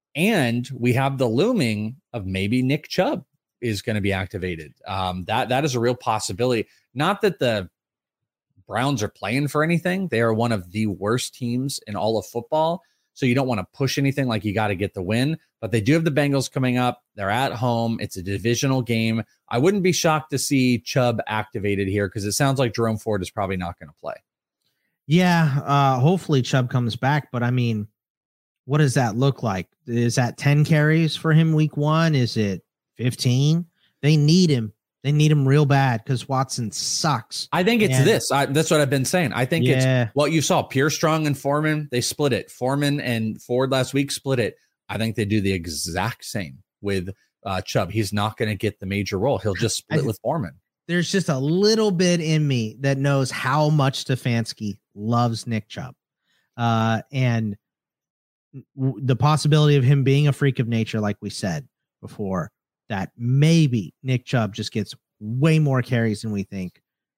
S7: And we have the looming of maybe Nick Chubb is going to be activated. Um, that that is a real possibility. Not that the Browns are playing for anything. They are one of the worst teams in all of football. So you don't want to push anything, like you got to get the win. But they do have the Bengals coming up. They're at home. It's a divisional game. I wouldn't be shocked to see Chubb activated here because it sounds like Jerome Ford is probably not going to play.
S8: Yeah, uh, hopefully Chubb comes back. But I mean, what does that look like? Is that ten carries for him week one? Is it fifteen? They need him. They need him real bad because Watson sucks.
S7: I think it's
S8: And-
S7: this. I, that's what I've been saying. I think
S8: Yeah.
S7: it's what you saw. Pierre Strong and Foreman, they split it. Foreman and Ford last week split it. I think they do the exact same with uh, Chubb. He's not going to get the major role. He'll just split
S8: I,
S7: with Foreman.
S8: There's just a little bit in me that knows how much Stefanski loves Nick Chubb. Uh, and w- the possibility of him being a freak of nature, like we said before, that maybe Nick Chubb just gets way more carries than we think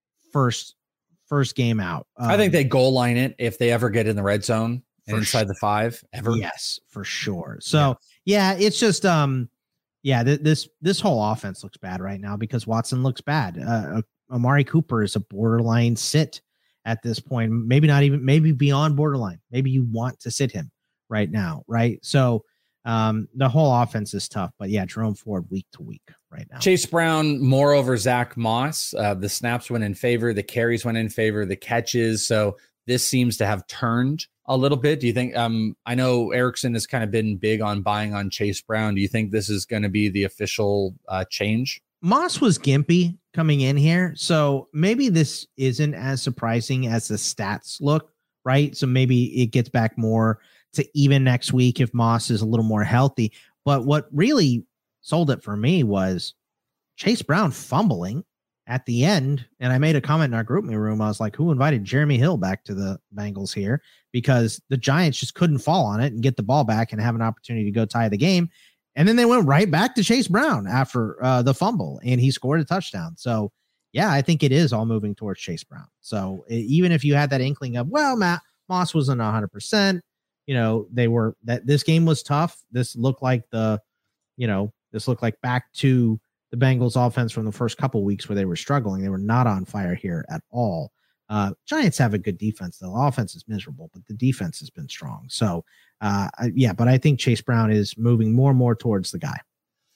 S8: first first game out. Um,
S7: I think they goal line it if they ever get in the red zone and inside sure. the five ever.
S8: Yes, for sure. So yeah, yeah it's just um yeah, th- this this whole offense looks bad right now because Watson looks bad. Uh, Amari Cooper is a borderline sit at this point. Maybe not even maybe beyond borderline. Maybe you want to sit him right now, right? So um the whole offense is tough, but yeah, Jerome Ford week to week right now.
S7: Chase Brown more over Zach Moss. Uh, the snaps went in favor, the carries went in favor, the catches. So this seems to have turned a little bit. Do you think? Um, I know Erickson has kind of been big on buying on Chase Brown. Do you think this is going to be the official uh, change?
S8: Moss was gimpy coming in here, so maybe this isn't as surprising as the stats look, right? So maybe it gets back more to even next week if Moss is a little more healthy. But what really sold it for me was Chase Brown fumbling at the end. And I made a comment in our group me room. I was like, who invited Jeremy Hill back to the Bengals here? Because the Giants just couldn't fall on it and get the ball back and have an opportunity to go tie the game. And then they went right back to Chase Brown after uh, the fumble, and he scored a touchdown. So yeah, I think it is all moving towards Chase Brown. So even if you had that inkling of, well, Matt Moss wasn't a hundred percent, you know, they were that this game was tough. This looked like the, you know, this looked like back to the Bengals offense from the first couple weeks where they were struggling. They were not on fire here at all. Uh, Giants have a good defense. The offense is miserable, but the defense has been strong. So uh, yeah, but I think Chase Brown is moving more and more towards the guy.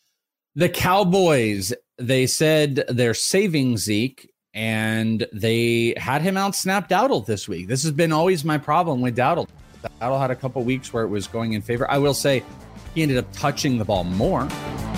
S7: The Cowboys, they said they're saving Zeke, and they had him out snap Dowdle this week. This has been always my problem with Dowdle. Dowdle had a couple weeks where it was going in favor. I will say he ended up touching the ball more.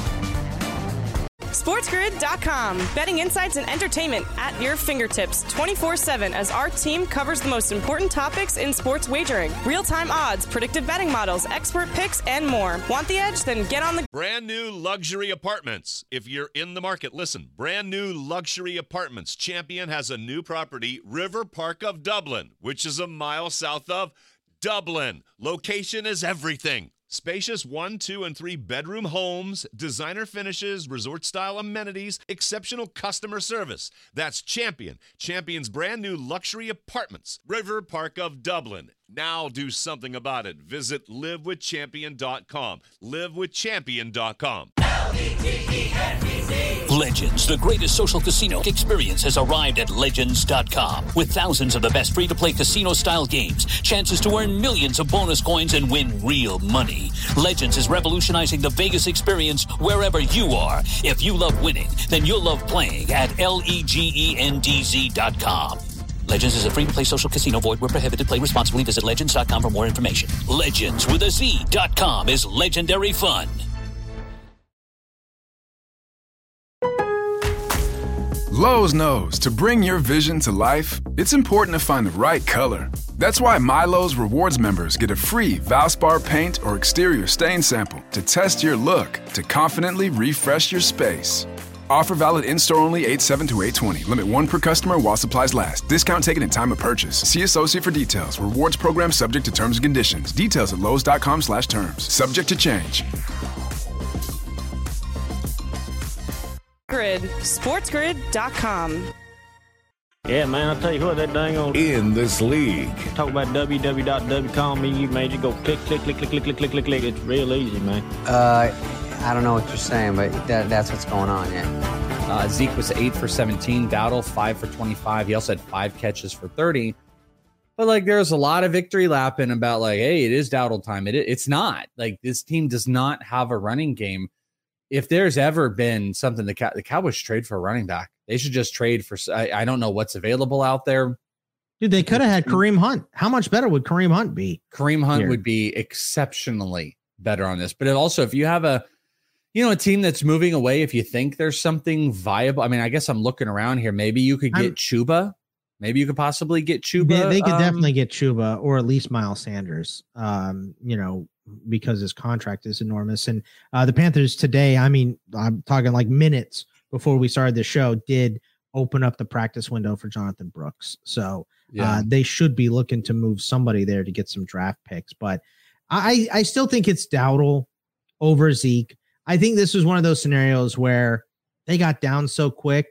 S3: SportsGrid dot com. Betting insights and entertainment at your fingertips twenty-four seven as our team covers the most important topics in sports wagering. Real-time odds, predictive betting models, expert picks, and more. Want the edge? Then get on the...
S1: Brand new luxury apartments. If you're in the market, listen. Brand new luxury apartments. Champion has a new property, River Park of Dublin, which is a mile south of Dublin. Location is everything. Spacious one, two, and three bedroom homes, designer finishes, resort-style amenities, exceptional customer service. That's Champion. Champion's brand new luxury apartments. River Park of Dublin. Now do something about it. Visit live with champion dot com. live with champion dot com.
S2: Legends, the greatest social casino experience, has arrived at legends dot com. With thousands of the best free-to-play casino-style games, chances to earn millions of bonus coins and win real money. Legends is revolutionizing the Vegas experience wherever you are. If you love winning, then you'll love playing at legends dot com. Legends is a free-to-play social casino. Void where prohibited. Play responsibly. Visit legends dot com for more information. Legends with a Z dot com is legendary fun.
S18: Lowe's knows to bring your vision to life, it's important to find the right color. That's why MyLowe's Rewards members get a free Valspar paint or exterior stain sample to test your look to confidently refresh your space. Offer valid in-store only eight seven to eight twenty. Limit one per customer while supplies last. Discount taken in time of purchase. See associate for details. Rewards program subject to terms and conditions. Details at lowes dot com slash terms. Subject to change.
S3: Grid. SportsGrid dot com.
S19: Yeah, man, I'll tell you what, that dang old...
S5: In this league.
S19: Talk about w w w dot w com, you man, you go click, click, click, click, click, click, click, click, click. It's real easy, man.
S20: Uh, I don't know what you're saying, but that, that's what's going on, yeah.
S7: Uh, Zeke was eight for seventeen. Dowdle, five for twenty-five. He also had five catches for thirty. But, like, there's a lot of victory lapping about, like, hey, it is Dowdle time. It, it's not. Like, this team does not have a running game. If there's ever been something, the, Cow- the Cowboys trade for a running back. They should just trade for, I, I don't know what's available out there.
S8: Dude, they could have had Kareem Hunt. How much better would Kareem Hunt be?
S7: Kareem Hunt
S8: here?
S7: would be exceptionally better on this. But it also, if you have a, you know, a team that's moving away, if you think there's something viable, I mean, I guess I'm looking around here. Maybe you could get I'm, Chuba. Maybe you could possibly get Chuba.
S8: They, they could
S7: um,
S8: definitely get Chuba or at least Miles Sanders. Um, you know, because his contract is enormous. And uh, the Panthers today, I mean, I'm talking like minutes before we started the show, did open up the practice window for Jonathan Brooks. So yeah. uh, they should be looking to move somebody there to get some draft picks. But I, I still think it's Dowdle over Zeke. I think this is one of those scenarios where they got down so quick,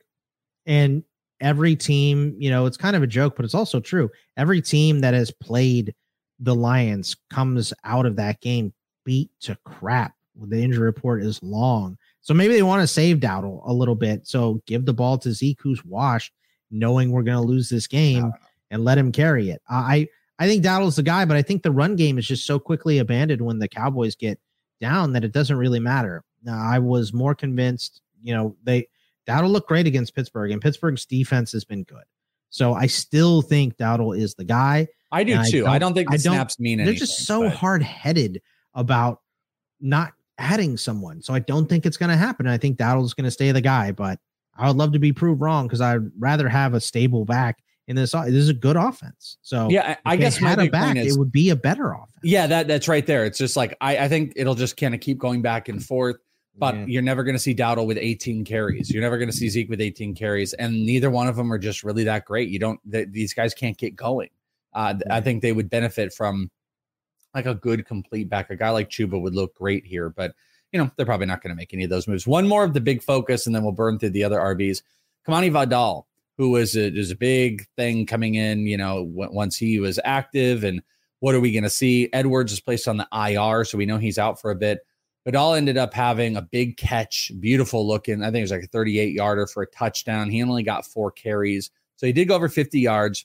S8: and every team, you know, it's kind of a joke, but it's also true. Every team that has played the Lions comes out of that game beat to crap. The injury report is long. So maybe they want to save Dowdle a little bit. So give the ball to Zeke, who's washed, knowing we're going to lose this game, and let him carry it. I I think Dowdle's the guy, but I think the run game is just so quickly abandoned when the Cowboys get down that it doesn't really matter. Now, I was more convinced, you know, they Dowdle looked great against Pittsburgh, and Pittsburgh's defense has been good. So I still think Dowdle is the guy.
S7: I do too. I don't, I don't think the
S8: I don't,
S7: snaps mean
S8: they're
S7: anything.
S8: They're just so
S7: but...
S8: hard-headed about not adding someone. So I don't think it's going to happen. I think Dowdle's going to stay the guy, but I would love to be proved wrong because I'd rather have a stable back in this. This is a good offense. So
S7: yeah, I guess my
S8: had a
S7: big
S8: back,
S7: point is,
S8: it would be a better offense.
S7: Yeah, that that's right there. It's just like, I, I think it'll just kind of keep going back and forth, but yeah. You're never going to see Dowdle with eighteen carries. You're never going to see Zeke with eighteen carries, and neither one of them are just really that great. You don't, th- these guys can't get going. Uh, yeah. I think they would benefit from like a good complete back. A guy like Chuba would look great here, but you know, they're probably not going to make any of those moves. One more of the big focus, and then we'll burn through the other R Bs. Kamani Vidal, who was a, was a big thing coming in, you know, w- once he was active, and what are we going to see? Edwards is placed on the I R, so we know he's out for a bit. Vidal ended up having a big catch, beautiful looking. I think it was like a thirty-eight yarder for a touchdown. He only got four carries, so he did go over fifty yards.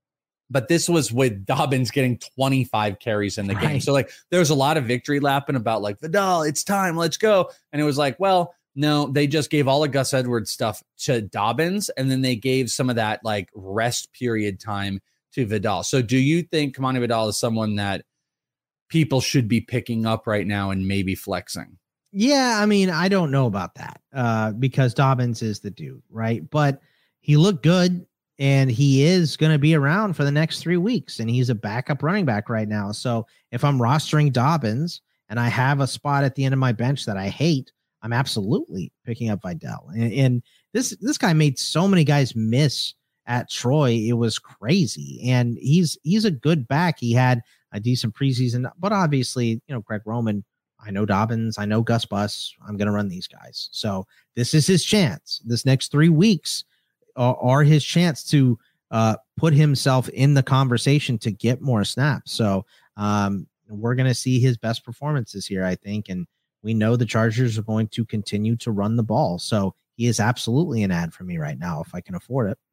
S7: But this was with Dobbins getting twenty-five carries in the right. game. So like there was a lot of victory lapping about like, Vidal, it's time, let's go. And it was like, well, no, they just gave all of Gus Edwards stuff to Dobbins, and then they gave some of that like rest period time to Vidal. So do you think Kamani Vidal is someone that people should be picking up right now and maybe flexing?
S8: Yeah, I mean, I don't know about that uh, because Dobbins is the dude, right? But he looked good. And he is going to be around for the next three weeks, and he's a backup running back right now. So if I'm rostering Dobbins and I have a spot at the end of my bench that I hate, I'm absolutely picking up Vidal. And, and this this guy made so many guys miss at Troy. It was crazy. And he's he's a good back. He had a decent preseason, but obviously, you know, Greg Roman, I know Dobbins, I know Gus Bus. I'm going to run these guys. So this is his chance. This next three weeks are his chance to uh, put himself in the conversation to get more snaps. So um, we're going to see his best performances here, I think. And we know the Chargers are going to continue to run the ball. So he is absolutely an ad for me right now if I can afford it.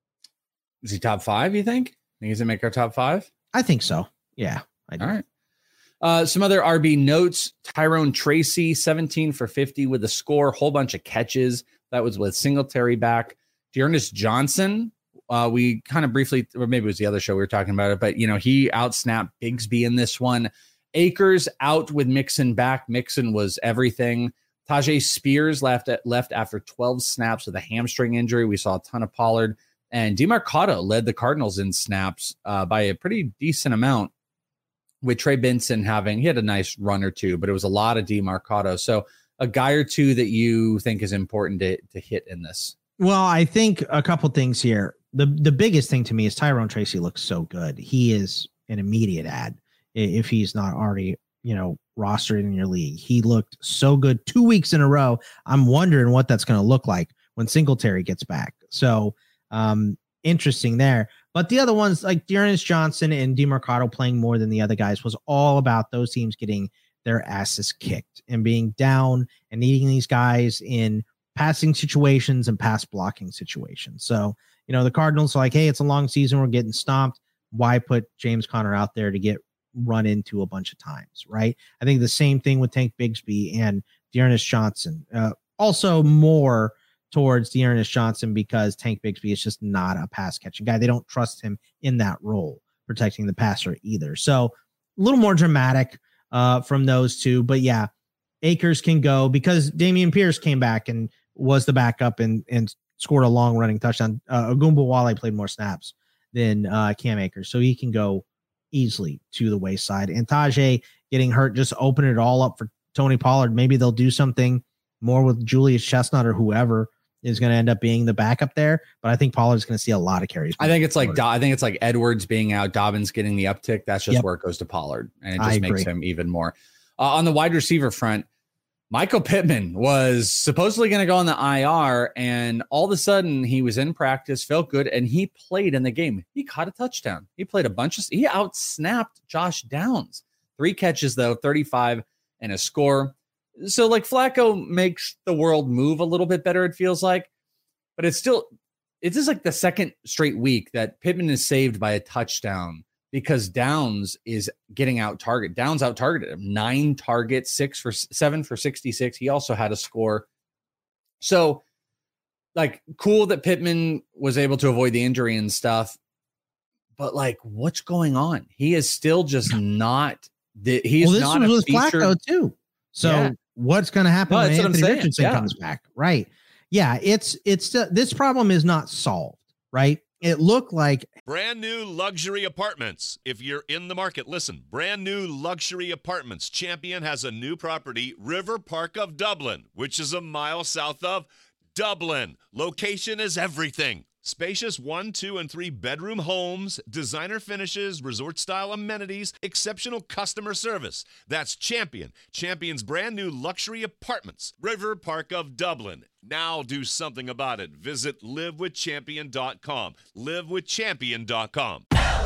S7: Is he top five, you think? Think he's going to make our top five?
S8: I think so. Yeah. I do.
S7: All right. Uh, some other R B notes. Tyrone Tracy, seventeen for fifty with a score, whole bunch of catches. That was with Singletary back. Dearness Johnson, uh, we kind of briefly, or maybe it was the other show we were talking about it, but, you know, he outsnapped Bigsby in this one. Akers out with Mixon back. Mixon was everything. Tajay Spears left at, left after twelve snaps with a hamstring injury. We saw a ton of Pollard. And DeMarcado led the Cardinals in snaps uh, by a pretty decent amount, with Trey Benson having, he had a nice run or two, but it was a lot of DeMarcado. So a guy or two that you think is important to, to hit in this.
S8: Well, I think a couple things here. The the biggest thing to me is Tyrone Tracy looks so good. He is an immediate ad if he's not already, you know, rostered in your league. He looked so good two weeks in a row. I'm wondering what that's going to look like when Singletary gets back. So um, interesting there. But the other ones like Dearness Johnson and DeMarcado playing more than the other guys was all about those teams getting their asses kicked and being down and needing these guys in passing situations and pass blocking situations. So, you know, the Cardinals are like, hey, it's a long season. We're getting stomped. Why put James Conner out there to get run into a bunch of times, right? I think the same thing with Tank Bigsby and Dearness Johnson. Uh, also more towards Dearness Johnson because Tank Bigsby is just not a pass catching guy. They don't trust him in that role, protecting the passer either. So a little more dramatic uh, from those two. But yeah, Akers can go because Dameon Pierce came back and was the backup and and scored a long running touchdown. Uh, Ogunbowale played more snaps than uh, Cam Akers, so he can go easily to the wayside. And Tajay getting hurt just open it all up for Tony Pollard. Maybe they'll do something more with Julius Chestnut or whoever is going to end up being the backup there. But I think Pollard's going to see a lot of carries.
S7: I think it's like, I think it's like Edwards being out, Dobbins getting the uptick. That's just yep. where it goes to Pollard. And it just
S8: I
S7: makes
S8: agree.
S7: him even more. Uh, on the wide receiver front, Michael Pittman was supposedly going to go on the I R, and all of a sudden he was in practice, felt good, and he played in the game. He caught a touchdown. He played a bunch of, he outsnapped Josh Downs. Three catches, though, thirty-five and a score. So, like, Flacco makes the world move a little bit better, it feels like. But it's still, it's just like the second straight week that Pittman is saved by a touchdown because Downs is getting out target. Downs out targeted him. Nine targets, six for seven for sixty-six. He also had a score. So, like, cool that Pittman was able to avoid the injury and stuff. But, like, what's going on? He is still just not, the, he's
S8: well, this
S7: not
S8: was
S7: a
S8: with
S7: featured,
S8: Flacco, too. So, yeah. what's going to happen
S7: no,
S8: when Anthony
S7: saying.
S8: Richardson
S7: yeah.
S8: comes back? Right. Yeah, it's it's uh, this problem is not solved, right? It looked like
S1: brand new luxury apartments. If you're in the market, listen, brand new luxury apartments. Champion has a new property, River Park of Dublin, which is a mile south of Dublin. Location is everything. Spacious one, two, and three bedroom homes, designer finishes, resort-style amenities, exceptional customer service. That's Champion. Champion's brand new luxury apartments, River Park of Dublin. Now do something about it. Visit live with champion dot com. live with champion dot com.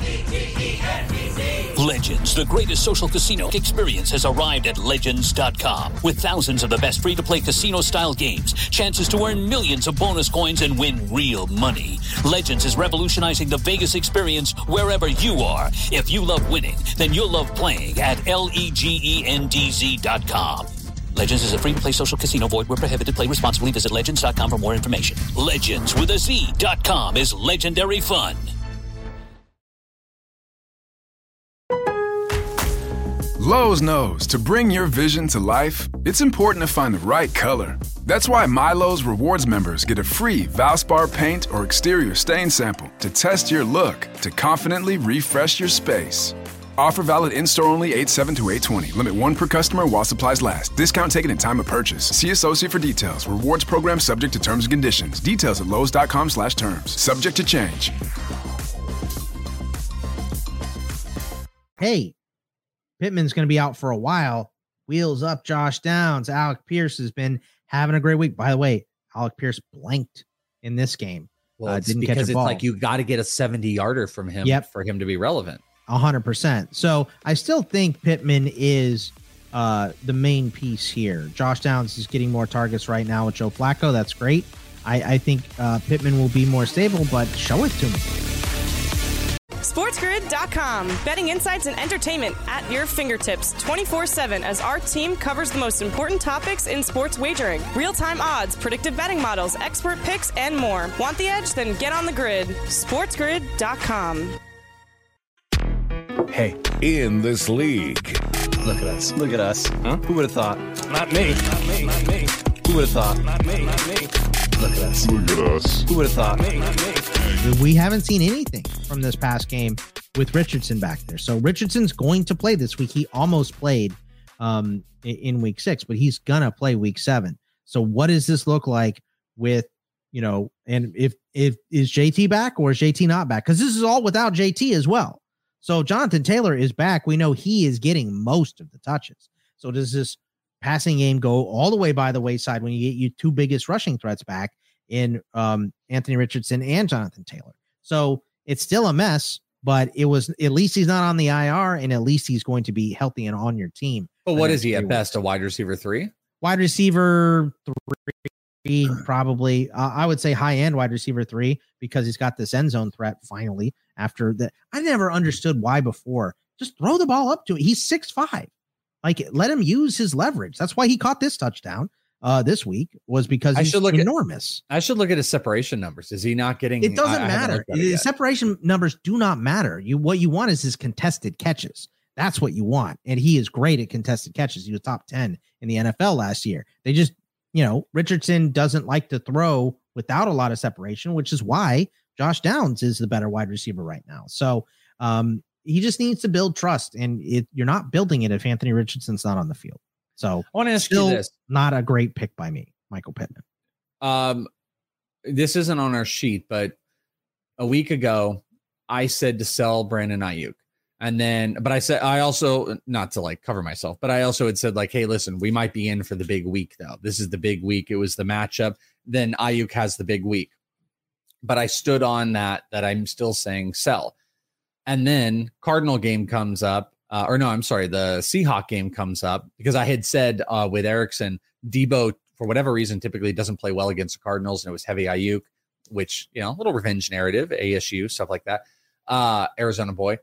S2: Legends, the greatest social casino experience, has arrived at legends dot com. With thousands of the best free-to-play casino-style games, chances to earn millions of bonus coins and win real money. Legends is revolutionizing the Vegas experience wherever you are. If you love winning, then you'll love playing at legends dot com. Legends is a free-to-play social casino. Void where prohibited. Play responsibly. Visit legends dot com for more information. Legends with a Z dot com is legendary fun.
S18: Lowe's knows to bring your vision to life, it's important to find the right color. That's why MyLowe's Rewards members get a free Valspar paint or exterior stain sample to test your look to confidently refresh your space. Offer valid in-store only eight seven to eight twenty. Limit one per customer while supplies last. Discount taken in time of purchase. See associate for details. Rewards program subject to terms and conditions. Details at lowes dot com slash terms. Subject to change.
S8: Hey, Pittman's going to be out for a while. Wheels up Josh Downs. Alec Pierce has been having a great week. By the way, Alec Pierce blanked in this game.
S7: Well,
S8: uh,
S7: it's
S8: didn't
S7: because
S8: catch a
S7: it's
S8: ball.
S7: like you got to get a seventy yarder from him
S8: Yep.
S7: for him to be relevant.
S8: A hundred percent. So I still think Pittman is uh, the main piece here. Josh Downs is getting more targets right now with Joe Flacco. That's great. I, I think uh, Pittman will be more stable, but show it to me.
S3: SportsGrid dot com. Betting insights and entertainment at your fingertips twenty-four seven as our team covers the most important topics in sports wagering. Real-time odds, predictive betting models, expert picks, and more. Want the edge? Then get on the grid. SportsGrid dot com.
S5: Hey, in this league.
S17: Look at us. Look at us. Huh? Who would have thought? Not me. Not me. Not me. Who would have thought? Not me. Not me. Look at us. Look at us. Who would have thought? Me. Not me.
S8: We haven't seen anything from this past game with Richardson back there. So Richardson's going to play this week. He almost played um, in week six, but he's going to play week seven. So what does this look like with, you know, and if, if is J T back or is J T not back? Because this is all without J T as well. So Jonathan Taylor is back. We know he is getting most of the touches. So does this passing game go all the way by the wayside when you get your two biggest rushing threats back in um, Anthony Richardson and Jonathan Taylor? So it's still a mess, but it was at least he's not on the I R, and at least he's going to be healthy and on your team.
S7: But what is he at best? A wide receiver three?
S8: Wide receiver three, probably. Uh, I would say high end wide receiver three because he's got this end zone threat finally. After that, I never understood why before. Just throw the ball up to it. He's six five. Like, let him use his leverage. That's why he caught this touchdown uh, this week, was because
S7: I
S8: he's
S7: should look
S8: enormous.
S7: At, I should look at his separation numbers. Is he not getting?
S8: It doesn't
S7: I,
S8: matter.
S7: I
S8: The separation numbers do not matter. You what you want is his contested catches. That's what you want. And he is great at contested catches. He was top ten in the N F L last year. They just, you know, Richardson doesn't like to throw without a lot of separation, which is why Josh Downs is the better wide receiver right now. So um, he just needs to build trust, and it, you're not building it if Anthony Richardson's not on the field. So
S7: I want to ask
S8: still
S7: you this.
S8: Not a great pick by me, Michael Pittman.
S7: Um, this isn't on our sheet, but a week ago, I said to sell Brandon Ayuk. And then, but I said, I also, not to like cover myself, but I also had said like, hey, listen, we might be in for the big week though. This is the big week. It was the matchup. Then Ayuk has the big week. But I stood on that, that I'm still saying sell. And then Cardinal game comes up, uh, or no, I'm sorry, the Seahawk game comes up because I had said uh, with Erickson, Debo, for whatever reason, typically doesn't play well against the Cardinals. And it was heavy Ayuk, which, you know, a little revenge narrative, A S U, stuff like that. Uh, Arizona boy.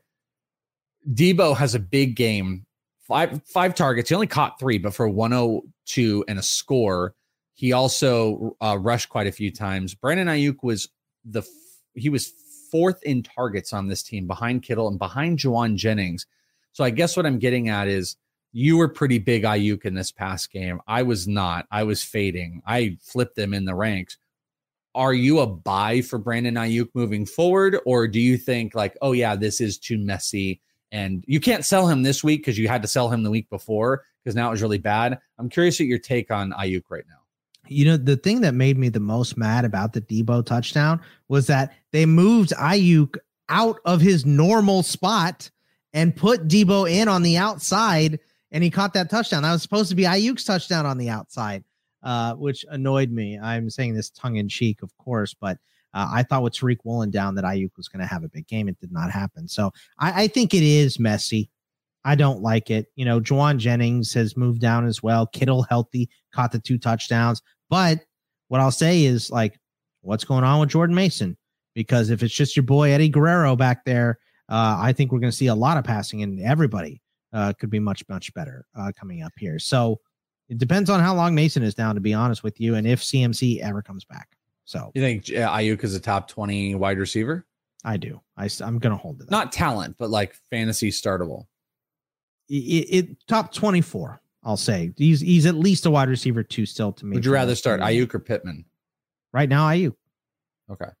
S7: Debo has a big game, five five targets. He only caught three, but for one oh two and a score. He also uh, rushed quite a few times. Brandon Ayuk was the he was fourth in targets on this team, behind Kittle and behind Juwan Jennings. So I guess what I'm getting at is you were pretty big Ayuk in this past game. I was not. I was fading. I flipped them in the ranks. Are you a buy for Brandon Ayuk moving forward, or do you think like, oh yeah, this is too messy? And you can't sell him this week because you had to sell him the week before because now it was really bad. I'm curious at your take on Ayuk right now.
S8: You know, the thing that made me the most mad about the Debo touchdown was that they moved Ayuk out of his normal spot and put Debo in on the outside, and he caught that touchdown. That was supposed to be Ayuk's touchdown on the outside, uh, which annoyed me. I'm saying this tongue in cheek, of course, but Uh, I thought with Tariq Woolen down that Ayuk was going to have a big game. It did not happen. So I, I think it is messy. I don't like it. You know, Juwan Jennings has moved down as well. Kittle healthy, caught the two touchdowns. But what I'll say is like, what's going on with Jordan Mason? Because if it's just your boy Eddie Guerrero back there, uh, I think we're going to see a lot of passing, and everybody uh, could be much, much better uh, coming up here. So it depends on how long Mason is down, to be honest with you, and if C M C ever comes back. So
S7: you think uh, Ayuk is a top twenty wide receiver?
S8: I do. I, I'm going to hold it.
S7: Not talent, but like fantasy startable.
S8: It, it top twenty-four. I'll say he's he's at least a wide receiver two still to me.
S7: Would you rather start Ayuk or Pittman?
S8: Right now, Ayuk.
S7: Okay.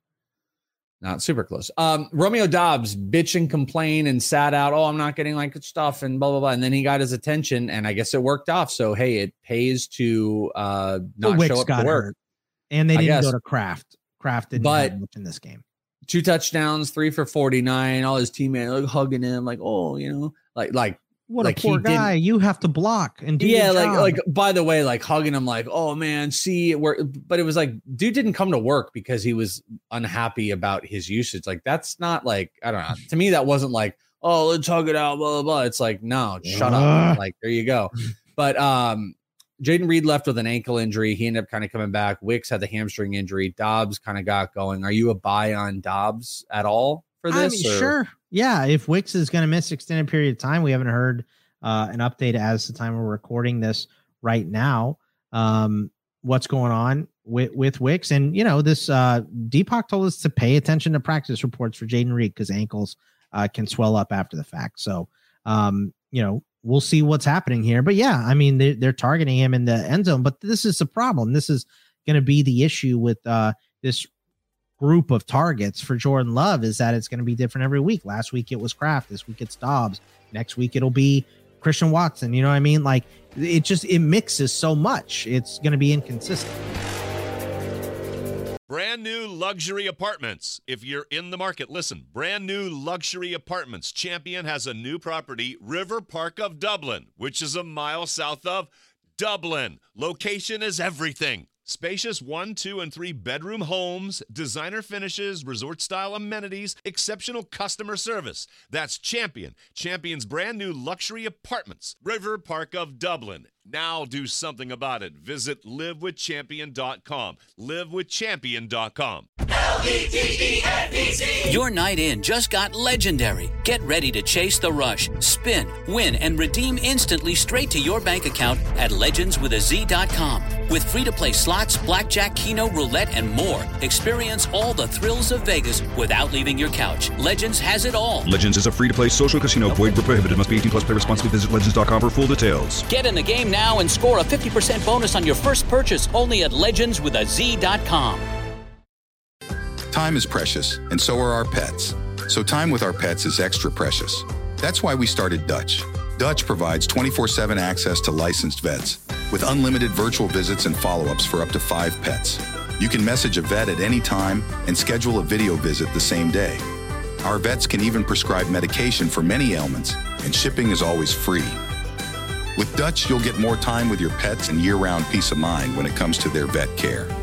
S7: Not super close. Um, Romeo Doubs bitch and complain and sat out. Oh, I'm not getting like stuff and blah, blah, blah. And then he got his attention and I guess it worked off. So, hey, it pays to uh, not
S8: Wicks
S7: show up
S8: got
S7: to work.
S8: Hurt. And they
S7: I
S8: didn't
S7: guess.
S8: go to Kraft. Kraft didn't
S7: But-
S8: have much in this game.
S7: Two touchdowns, three for forty-nine. All his teammates like hugging him, like, oh, you know, like, like,
S8: What
S7: like
S8: a poor
S7: he didn't-
S8: guy. You have to block and do
S7: yeah,
S8: your
S7: like,
S8: job.
S7: like, by the way, like hugging him, like, oh man, see, we're, but it was like, dude didn't come to work because he was unhappy about his usage. Like, that's not like, I don't know. To me, that wasn't like, oh, let's hug it out, blah, blah, blah. It's like, no, shut up. Like, there you go. But, um, Jaden Reed left with an ankle injury. He ended up kind of coming back. Wicks had the hamstring injury. Dobbs kind of got going. Are you a buy on Dobbs at all for this?
S8: I mean,
S7: or-
S8: sure. Yeah. If Wicks is going to miss extended period of time, we haven't heard uh, an update as the time we're recording this right now. Um, what's going on with, with Wicks? And, you know, this uh, Deepak told us to pay attention to practice reports for Jaden Reed because ankles uh, can swell up after the fact. So, um, you know, we'll see what's happening here. But yeah, I mean, they're, they're targeting him in the end zone, but this is the problem. This is going to be the issue with uh, this group of targets for Jordan Love, is that it's going to be different every week. Last week it was Kraft. This week it's Dobbs. Next week it'll be Christian Watson. You know what I mean? Like it just, it mixes so much. It's going to be inconsistent.
S1: Brand new luxury apartments. If you're in the market, listen. Brand new luxury apartments. Champion has a new property, River Park of Dublin, which is a mile south of Dublin. Location is everything. Spacious one, two, and three bedroom homes, designer finishes, resort-style amenities, exceptional customer service. That's Champion. Champion's brand new luxury apartments, River Park of Dublin. Now do something about it. Visit live with champion dot com. live with champion dot com.
S2: Your night in just got legendary. Get ready to chase the rush, spin, win, and redeem instantly straight to your bank account at legends with a z dot com. With free-to-play slots, blackjack, keno, roulette, and more, experience all the thrills of Vegas without leaving your couch. Legends has it all.
S14: Legends is a free-to-play social casino. Void where prohibited. Must be eighteen plus. Play responsibly. Visit legends dot com for full details.
S2: Get in the game now and score a fifty percent bonus on your first purchase only at legends with a z dot com.
S21: Time is precious, and so are our pets. So time with our pets is extra precious. That's why we started Dutch. Dutch provides twenty-four seven access to licensed vets with unlimited virtual visits and follow-ups for up to five pets. You can message a vet at any time and schedule a video visit the same day. Our vets can even prescribe medication for many ailments, and shipping is always free. With Dutch, you'll get more time with your pets and year-round peace of mind when it comes to their vet care.